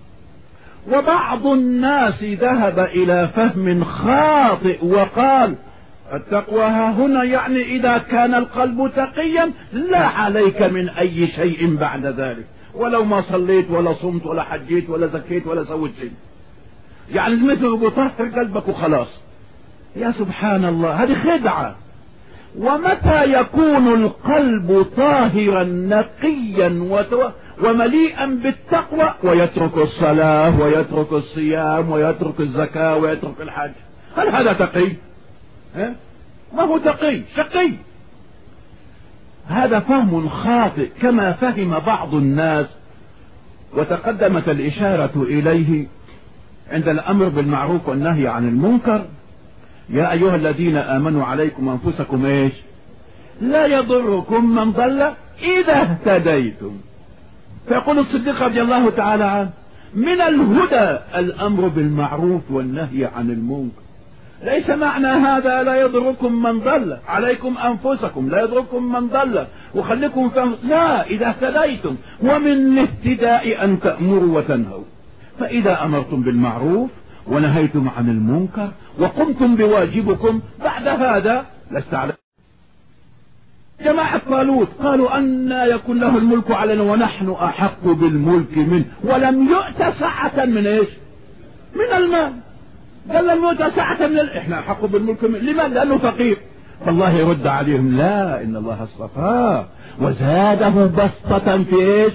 وبعض الناس ذهب إلى فهم خاطئ وقال التقوى ها هنا يعني إذا كان القلب تقيا لا عليك من أي شيء بعد ذلك، ولو ما صليت ولا صمت ولا حجيت ولا زكيت ولا سويت شيء، يعني مثل بطهر قلبك وخلاص. يا سبحان الله، هذه خدعة. ومتى يكون القلب طاهرا نقيا ومليئا بالتقوى ويترك الصلاة ويترك الصيام ويترك الزكاة ويترك الحج، هل هذا تقي؟ ما هو تقي، شقي. هذا فهم خاطئ كما فهم بعض الناس، وتقدمت الإشارة إليه عند الأمر بالمعروف والنهي عن المنكر. يا أيها الذين آمنوا عليكم أنفسكم إيش؟ لا يضركم من ضل إذا اهتديتم. فيقول الصديق رضي الله تعالى عنه من الهدى الأمر بالمعروف والنهي عن المنكر. ليس معنى هذا لا يضركم من ضل، عليكم أنفسكم لا يضركم من ضل وخليكم فهم، لا، إذا اهتديتم. ومن الاهتداء أن تأمروا وتنهوا، فإذا أمرتم بالمعروف ونهيتم عن المنكر وقمتم بواجبكم بعد هذا لست على. جماعة طالوت قالوا أن يكون له الملك علينا ونحن أحق بالملك منه، ولم يؤت سعة من إيش؟ من المال. قال لم يؤت سعة من إحنا أحق بالملك منه. لماذا؟ لأنه فقير. فالله يرد عليهم لا، إن الله اصطفاه وزاده بسطة في إيش؟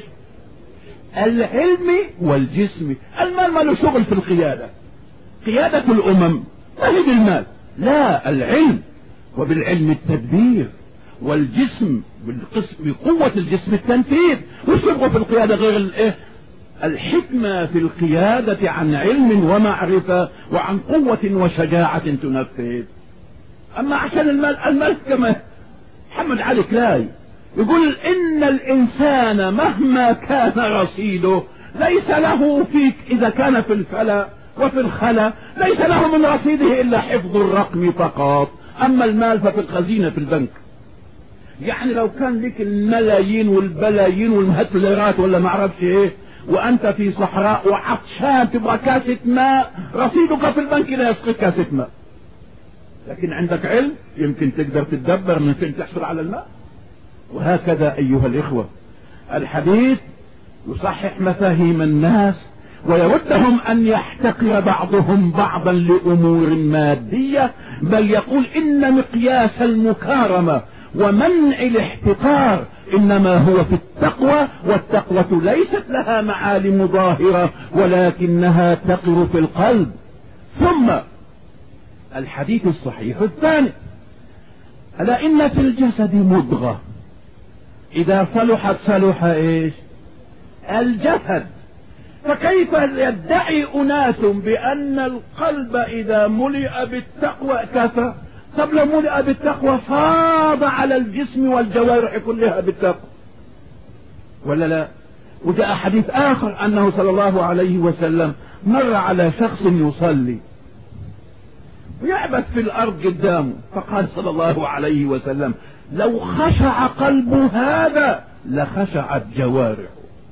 العلم والجسم. المال ما له شغل في القيادة، قيادة الأمم ما هي بالمال، لا، العلم، وبالعلم التدبير، والجسم بقوة الجسم التنفيذ. وش يبغى في القيادة غير الحكمة في القيادة عن علم ومعرفة وعن قوة وشجاعة تنفذ. أما عشان المال كما محمد علي كلاي يقول إن الإنسان مهما كان رصيده ليس له فيك، إذا كان في الفلا وفي الخلا ليس له من رصيده إلا حفظ الرقم فقط، أما المال ففي الخزينة في البنك. يعني لو كان لك الملايين والبلايين والمهتلرات ولا ما اعرفش ايه، وانت في صحراء وعطشان تبغى كاسة ماء، رصيدك في البنك لا يسقيك كاسة ماء. لكن عندك علم يمكن تقدر تتدبر من فين تحصل على الماء. وهكذا أيها الإخوة، الحديث يصحح مفاهيم الناس ويردهم أن يحتقر بعضهم بعضا لأمور مادية، بل يقول إن مقياس المكارمة ومنع الاحتقار إنما هو في التقوى، والتقوى ليست لها معالم ظاهرة ولكنها تقر في القلب. ثم الحديث الصحيح الثاني: ألا إن في الجسد مضغة إذا صلحت صلح إيش؟ الجسد. فكيف يدعي أناس بأن القلب إذا ملئ بالتقوى كفى؟ طب لو ملئ بالتقوى فاض على الجسم والجوارح كلها بالتقوى ولا لا؟ وجاء حديث آخر أنه صلى الله عليه وسلم مر على شخص يصلي ويعبث في الأرض قدامه، فقال صلى الله عليه وسلم: لو خشع قلب هذا لخشعت جوارحه.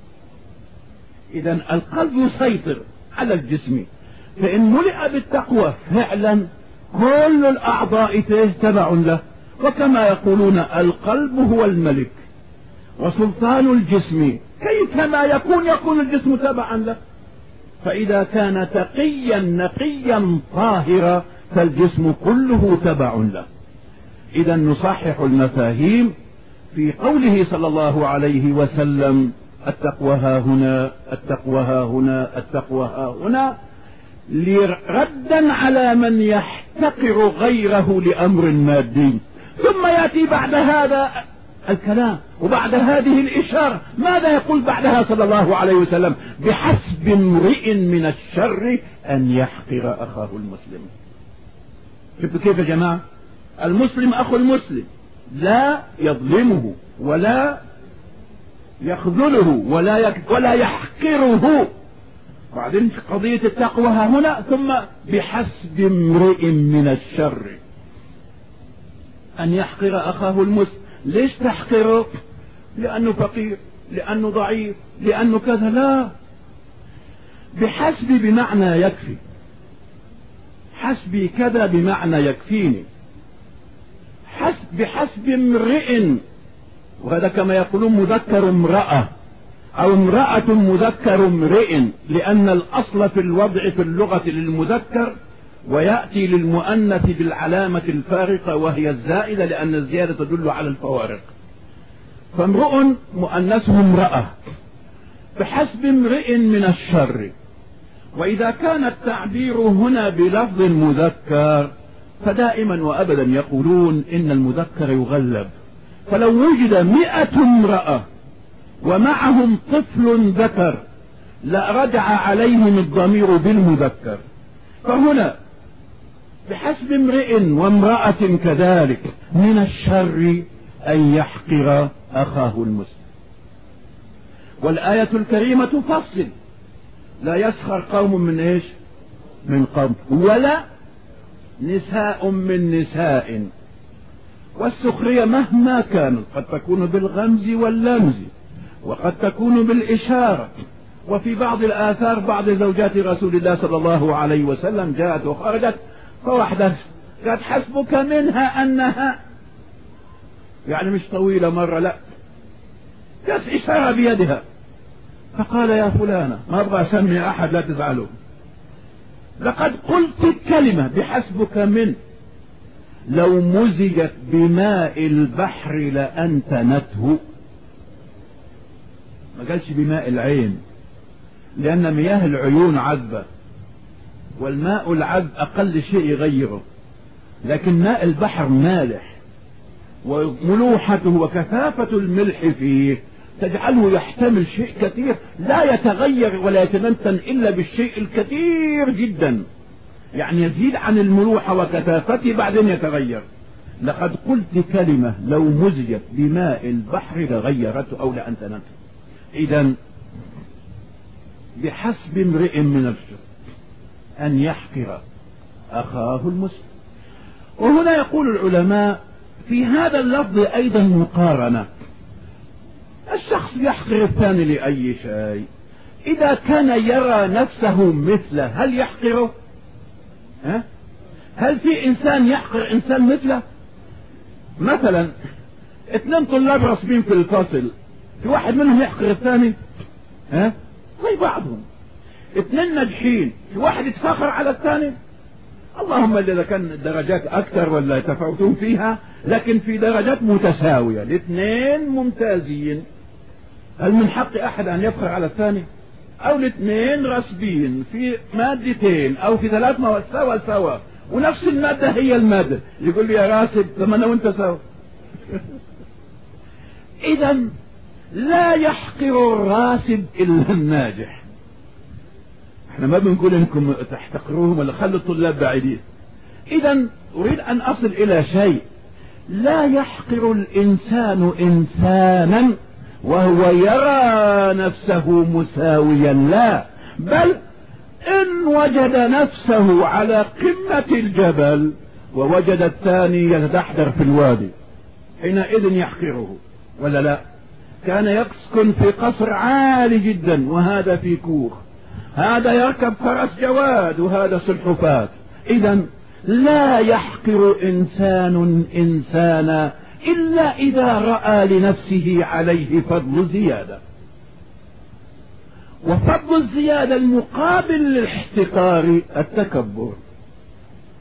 إذا القلب يسيطر على الجسم، فإن ملئ بالتقوى فعلا كل الأعضاء تبع له. وكما يقولون القلب هو الملك وسلطان الجسم، كيفما يكون الجسم تبعا له. فإذا كان تقيا نقيا طاهرا فالجسم كله تبع له. إذا نصحح المفاهيم في قوله صلى الله عليه وسلم التقوى ها هنا التقوى ها هنا التقوى ها هنا، ردا على من يحتقر غيره لأمر مادي. ثم يأتي بعد هذا الكلام وبعد هذه الإشارة ماذا يقول بعدها صلى الله عليه وسلم؟ بحسب امرئ من الشر أن يحقر أخاه المسلم. شفتوا كيف يا جماعة؟ المسلم أخو المسلم لا يظلمه ولا يخذله ولا يحقره. بعدين قضية التقوى هنا، ثم بحسب امرئ من الشر أن يحقر أخاه المسلم. ليش تحقره؟ لأنه فقير، لأنه ضعيف، لأنه كذا. لا، بحسب بمعنى يكفي، حسبي كذا بمعنى يكفيني، بحسب امرئ، وهذا كما يقولون مذكر امرأة أو امرأة مذكر امرئ، لأن الأصل في الوضع في اللغة للمذكر ويأتي للمؤنث بالعلامة الفارقة وهي الزائدة، لأن الزيادة تدل على الفوارق. فامرؤ مؤنثه امرأة بحسب امرئ من الشر. وإذا كان التعبير هنا بلفظ مذكر فدائما وأبدا يقولون إن المذكر يغلب، فلو وجد 100 امرأة ومعهم طفل ذكر لرجع عليهم الضمير بالمذكر. فهنا بحسب امرئ وامرأة كذلك من الشر أن يحقر أخاه المسلم. والآية الكريمة تفصل: لا يسخر قوم من إيش؟ من قوم، ولا نساء من نساء. والسخرية مهما كانت قد تكون بالغمز واللمز، وقد تكون بالإشارة. وفي بعض الآثار بعض زوجات رسول الله صلى الله عليه وسلم جاءت وخرجت، فواحدة قد حسبك منها أنها يعني مش طويلة مرة، لا، بس إشارة بيدها. فقال: يا فلانة، ما أبغى أسمي أحد لا تزعلوا، لقد قلت كلمة بحسبك من، لو مزجت بماء البحر لأنتنته. ما قالش بماء العين، لأن مياه العيون عذبة، والماء العذب أقل شيء يغيره، لكن ماء البحر مالح، وملوحته وكثافة الملح فيه تجعله يحتمل شيء كثير لا يتغير ولا يتمنتن إلا بالشيء الكثير جدا، يعني يزيد عن الملوحة وكثافته بعدين يتغير. لقد قلت كلمة لو مزجت بماء البحر لغيرته أو لأنتنته. إذن بحسب امرئ من الشر أن يحقر أخاه المسلم. وهنا يقول العلماء في هذا اللفظ أيضا مقارنة. الشخص يحقر الثاني لأي شيء؟ إذا كان يرى نفسه مثله هل يحقره؟ هل في إنسان يحقر إنسان مثله؟ مثلا 2 طلاب رسمين في الفصل، في واحد منهم يحقر الثاني؟ زي بعضهم. 2 ناجحين، في واحد يتفاخر على الثاني؟ اللهم إذا كان درجات أكثر ولا يتفاوتون فيها، لكن في درجات متساوية، 2 ممتازين، هل من حق أحد أن يفخر على الثاني؟ أو 2 رسبين في مادتين أو في 3 مواد سوا ونفس المادة هي المادة، يقول لي يا راسب لما أنا وأنت سوا. إذا لا يحقر الراسب إلا الناجح. احنا ما بنقول انكم تحتقروهم ولا خلوا الطلاب بعيدين. إذا أريد أن أصل إلى شيء: لا يحقر الإنسان إنسانا وهو يرى نفسه مساويا، لا، بل إن وجد نفسه على قمة الجبل ووجد الثاني يتدحدر في الوادي حينئذ يحقره، ولا لا؟ كان يسكن في قصر عالي جدا وهذا في كوخ، هذا يركب فرس جواد وهذا سلحفاة. إذا لا يحقر إنسان إنسانا إلا إذا رأى لنفسه عليه فضل زيادة، وفضل الزيادة المقابل للاحتقار التكبر.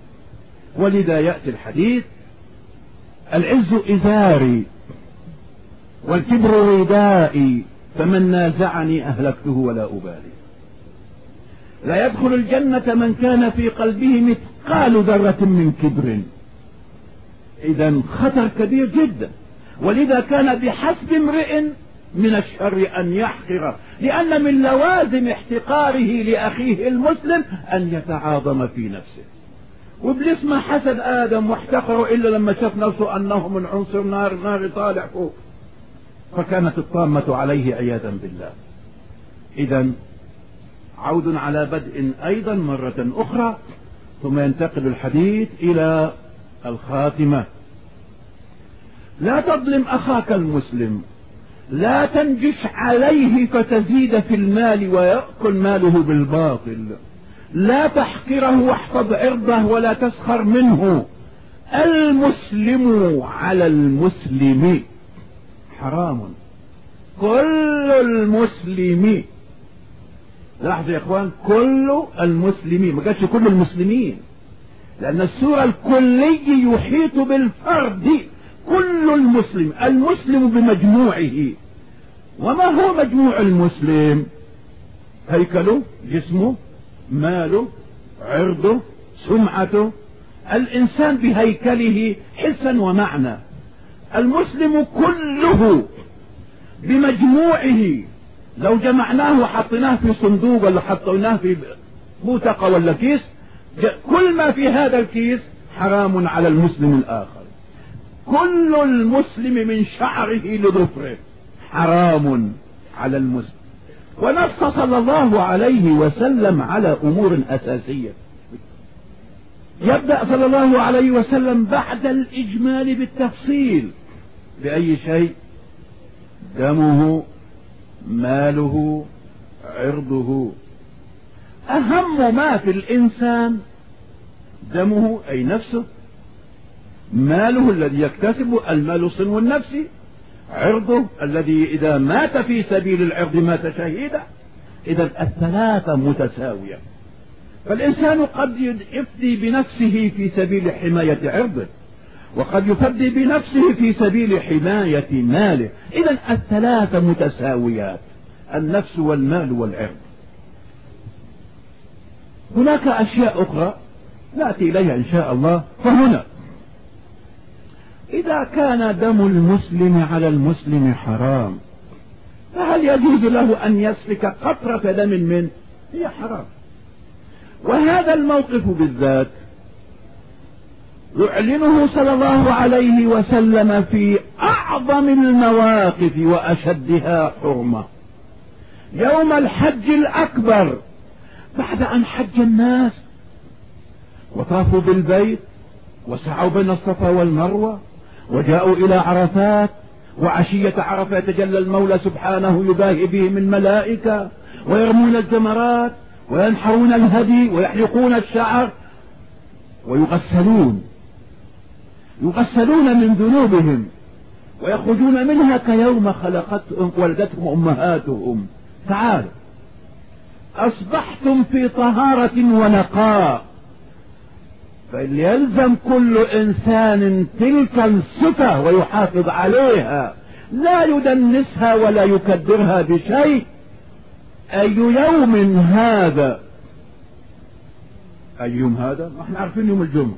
ولذا يأتي الحديث: العز إزاري والكبر ردائي فمن نازعني أهلكته ولا أبالي. لا يدخل الجنة من كان في قلبه مثقال ذرة من كبر. إذا خطر كبير جدا، ولذا كان بحسب امرئ من الشر أن يحقر، لأن من لوازم احتقاره لأخيه المسلم أن يتعاظم في نفسه. وابليس ما حسد آدم واحتقره إلا لما شاف نفسه أنه من عنصر نار طالع فوق، فكانت الطامة عليه عياذا بالله. إذا عود على بدء أيضا مرة أخرى، ثم ينتقل الحديث إلى الخاتمة. لا تظلم أخاك المسلم، لا تنجش عليه فتزيد في المال ويأكل ماله بالباطل، لا تحقره واحفظ عرضه ولا تسخر منه. المسلم على المسلم حرام، كل المسلم. لاحظوا يا اخوان، كل المسلمين، ما قالش كل المسلمين، لأن السورة الكلي يحيط بالفرد. كل المسلم، المسلم بمجموعه. وما هو مجموع المسلم؟ هيكله، جسمه، ماله، عرضه، سمعته. الإنسان بهيكله حسا ومعنى. المسلم كله بمجموعه. لو جمعناه وحطيناه في صندوق ولا حطيناه في بوتقة ولا كيس، كل ما في هذا الكيس حرام على المسلم الآخر. كل المسلم من شعره لظفره حرام على المسلم. ونص صلى الله عليه وسلم على أمور أساسية. يبدأ صلى الله عليه وسلم بعد الإجمال بالتفصيل. بأي شيء؟ دمه، ماله، عرضه. أهم ما في الإنسان دمه أي نفسه، ماله الذي يكتسبه، المال صنو النفس، عرضه الذي إذا مات في سبيل العرض مات شهيدا. إذا الثلاثة متساوية. فالإنسان قد يفدي بنفسه في سبيل حماية عرضه، وقد يفدي بنفسه في سبيل حماية ماله. إذا الثلاثة متساويات، النفس والمال والعرض. هناك أشياء أخرى نأتي إليها إن شاء الله. فهنا إذا كان دم المسلم على المسلم حرام، فهل يجوز له أن يسفك قطرة دم منه؟ هي حرام. وهذا الموقف بالذات يعلنه صلى الله عليه وسلم في أعظم المواقف وأشدها حرمة، يوم الحج الأكبر، بعد أن حج الناس وطافوا بالبيت وسعوا بين الصفا والمروة وجاءوا إلى عرفات، وعشية عرفة يتجلى المولى سبحانه يباهي بهم الملائكة، ويرمون الجمرات وينحرون الهدي ويحلقون الشعر ويغسلون من ذنوبهم ويخرجون منها كيوم ولدتهم أمهاتهم. تعالوا، أصبحتم في طهارة ونقاء، فليلزم كل إنسان تلك الصفة ويحافظ عليها، لا يدنسها ولا يكدرها بشيء. أي يوم هذا؟ أي يوم هذا؟ احنا عارفين يوم الجمعة.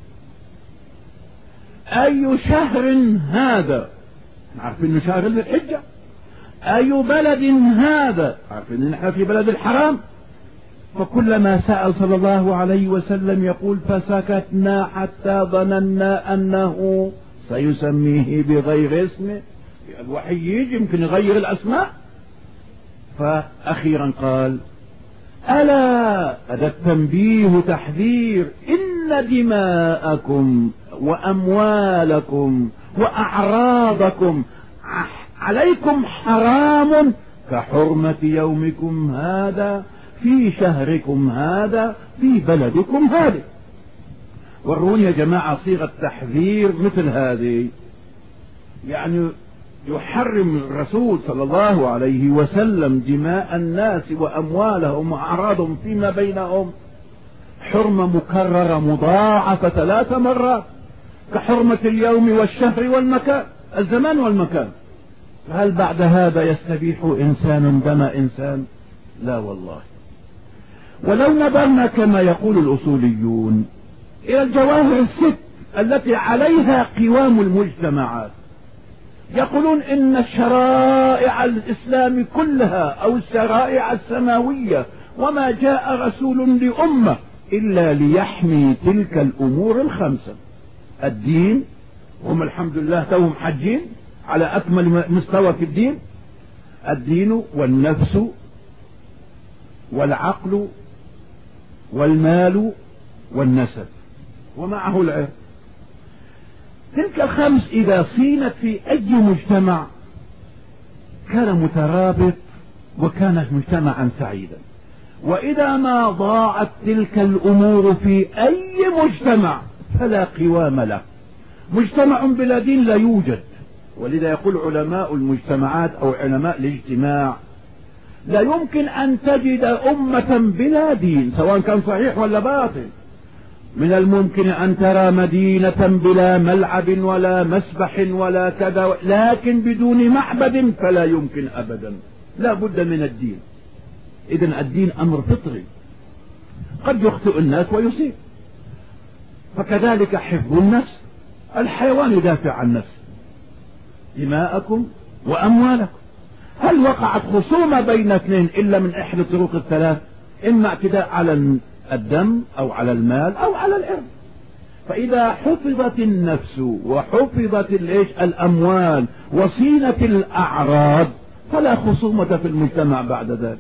أي شهر هذا؟ عارفين شهر ذي الحجة. أي بلد هذا؟ عارفين ان احنا في بلد الحرام. فكلما سأل صلى الله عليه وسلم يقول فسكتنا حتى ظننا أنه سيسميه بغير اسمه. الوحي يجي يمكن يغير الأسماء. فأخيرا قال ألا، هذا التنبيه تحذير، إن دماءكم وأموالكم وأعراضكم عليكم حرام كحرمة يومكم هذا في شهركم هذا في بلدكم هذا. وروني يا جماعة صيغة تحذير مثل هذه، يعني يحرم الرسول صلى الله عليه وسلم دماء الناس وأموالهم وأعراضهم فيما بينهم حرمة مكررة مضاعفة 3 مرات، كحرمة اليوم والشهر والمكان، الزمان والمكان. هل بعد هذا يستبيح إنسان دم إنسان؟ لا والله. ولو نظرنا كما يقول الأصوليون إلى الجواهر الست التي عليها قوام المجتمعات، يقولون إن الشرائع الإسلام كلها أو الشرائع السماوية وما جاء رسول لأمة إلا ليحمي تلك الأمور الخمسة: الدين، هم الحمد لله توهم حجين على أكمل مستوى في الدين، الدين والنفس والعقل والمال والنسب ومعه العرض. تلك الخمس إذا صينت في أي مجتمع كان مترابط وكان مجتمعا سعيدا، وإذا ما ضاعت تلك الأمور في أي مجتمع فلا قوام له. مجتمع بلا دين لا يوجد، ولذا يقول علماء المجتمعات أو علماء الاجتماع: لا يمكن أن تجد أمة بلا دين سواء كان صحيح ولا باطل. من الممكن أن ترى مدينة بلا ملعب ولا مسبح ولا كذا، لكن بدون معبد فلا يمكن أبدا، لا بد من الدين. إذن الدين أمر فطري، قد يخطئ الناس ويصيب. فكذلك حفظ النفس، الحيوان يدافع عن نفسه: دماءكم وأموالكم. هل وقعت خصومة بين اثنين إلا من إحدى الطرق الثلاث: إما اعتداء على الدم أو على المال أو على الإرض. فإذا حفظت النفس وحفظت الأموال وصينت الأعراض فلا خصومة في المجتمع بعد ذلك.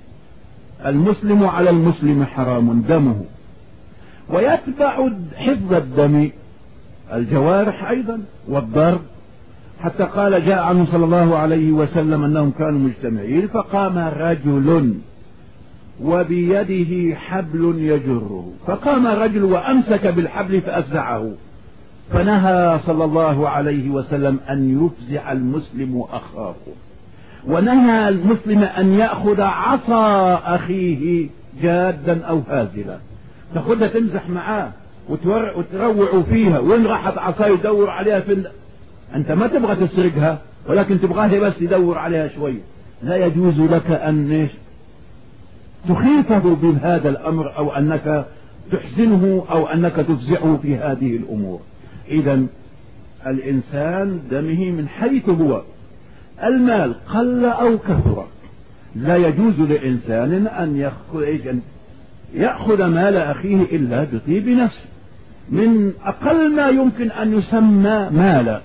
المسلم على المسلم حرام دمه. ويتبع حفظ الدم الجوارح أيضا والضرب، حتى قال جاء عنه صلى الله عليه وسلم أنهم كانوا مجتمعين فقام رجل وبيده حبل يجره، فقام الرجل وأمسك بالحبل فأفزعه، فنهى صلى الله عليه وسلم أن يفزع المسلم أخاه، ونهى المسلم أن يأخذ عصا أخيه جادا أو هازلا، تاخذها تمزح معاه وتروع فيها، وين راحت عصا يدور عليها أنت ما تبغى تسرقها ولكن تبغاه بس يدور عليها شوية. لا يجوز لك أن تخيفه بهذا الأمر أو أنك تحزنه أو أنك تفزعه في هذه الأمور. إذن الإنسان دمه من حيث هو، المال قل أو كثر، لا يجوز لإنسان أن يأخذ مال أخيه إلا بطيب نفس، من أقل ما يمكن أن يسمى مالا.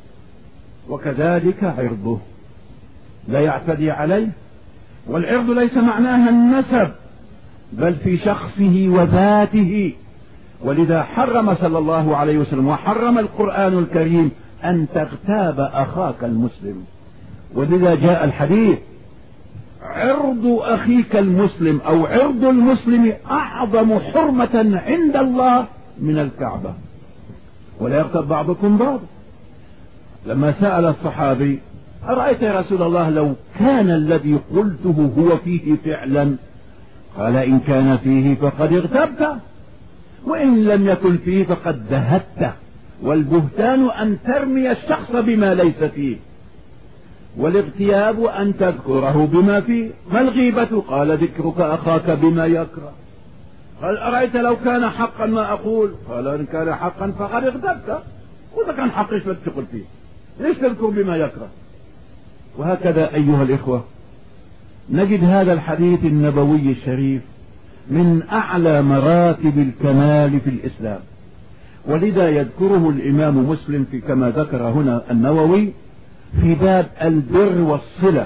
وكذلك عرضه لا يعتدي عليه، والعرض ليس معناها النسب بل في شخصه وذاته. ولذا حرم صلى الله عليه وسلم وحرم القرآن الكريم أن تغتاب أخاك المسلم. ولذا جاء الحديث: عرض أخيك المسلم أو عرض المسلم أعظم حرمة عند الله من الكعبة، ولا يغتب بعضكم بعض. لما سأل الصحابي: أرأيت يا رسول الله لو كان الذي قلته هو فيه فعلا؟ قال: إن كان فيه فقد اغتبته، وإن لم يكن فيه فقد دهته. والبهتان أن ترمي الشخص بما ليس فيه، والاغتياب أن تذكره بما فيه. ما الغيبة؟ قال: ذكرك أخاك بما يكره. قال: أرأيت لو كان حقا ما أقول؟ قال: إن كان حقا فقد اغتبته، وإذا كان حق إيش تقول فيه؟ ليش تذكر بما يكره؟ وهكذا أيها الإخوة نجد هذا الحديث النبوي الشريف من أعلى مراتب الكمال في الإسلام، ولذا يذكره الإمام مسلم في كما ذكر هنا النووي في باب البر والصلة.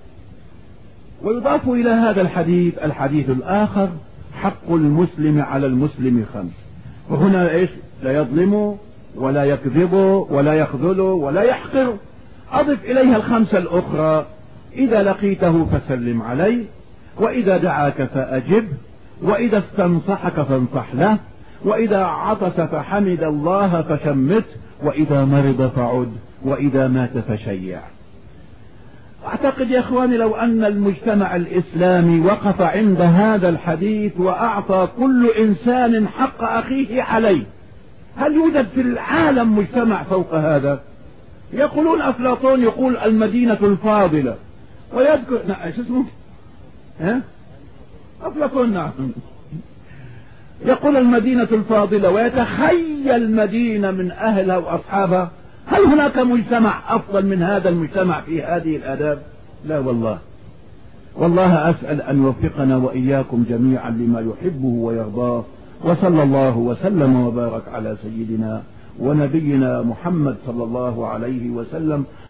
ويضاف إلى هذا الحديث الآخر: حق المسلم على المسلم 5. وهنا إيش؟ لا يظلم ولا يكذب ولا يخذل ولا يحقر. أضف إليها 5 الأخرى: إذا لقيته فسلم عليه، وإذا دعاك فأجب، وإذا استنصحك فانصح له، وإذا عطس فحمد الله فشمته، وإذا مرض فعد، وإذا مات فشيع. أعتقد يا إخواني لو أن المجتمع الإسلامي وقف عند هذا الحديث وأعطى كل إنسان حق أخيه عليه، هل يوجد في العالم مجتمع فوق هذا؟ يقولون أفلاطون يقول المدينة الفاضلة ويذكر شو اسمه أفلاطون نعم يقول المدينة الفاضلة ويتخيل مدينة من أهلها وأصحابها. هل هناك مجتمع أفضل من هذا المجتمع في هذه الآداب؟ لا والله. والله أسأل أن يوفقنا وإياكم جميعا لما يحبه ويرضاه، وصلى الله وسلم وبارك على سيدنا ونبينا محمد صلى الله عليه وسلم.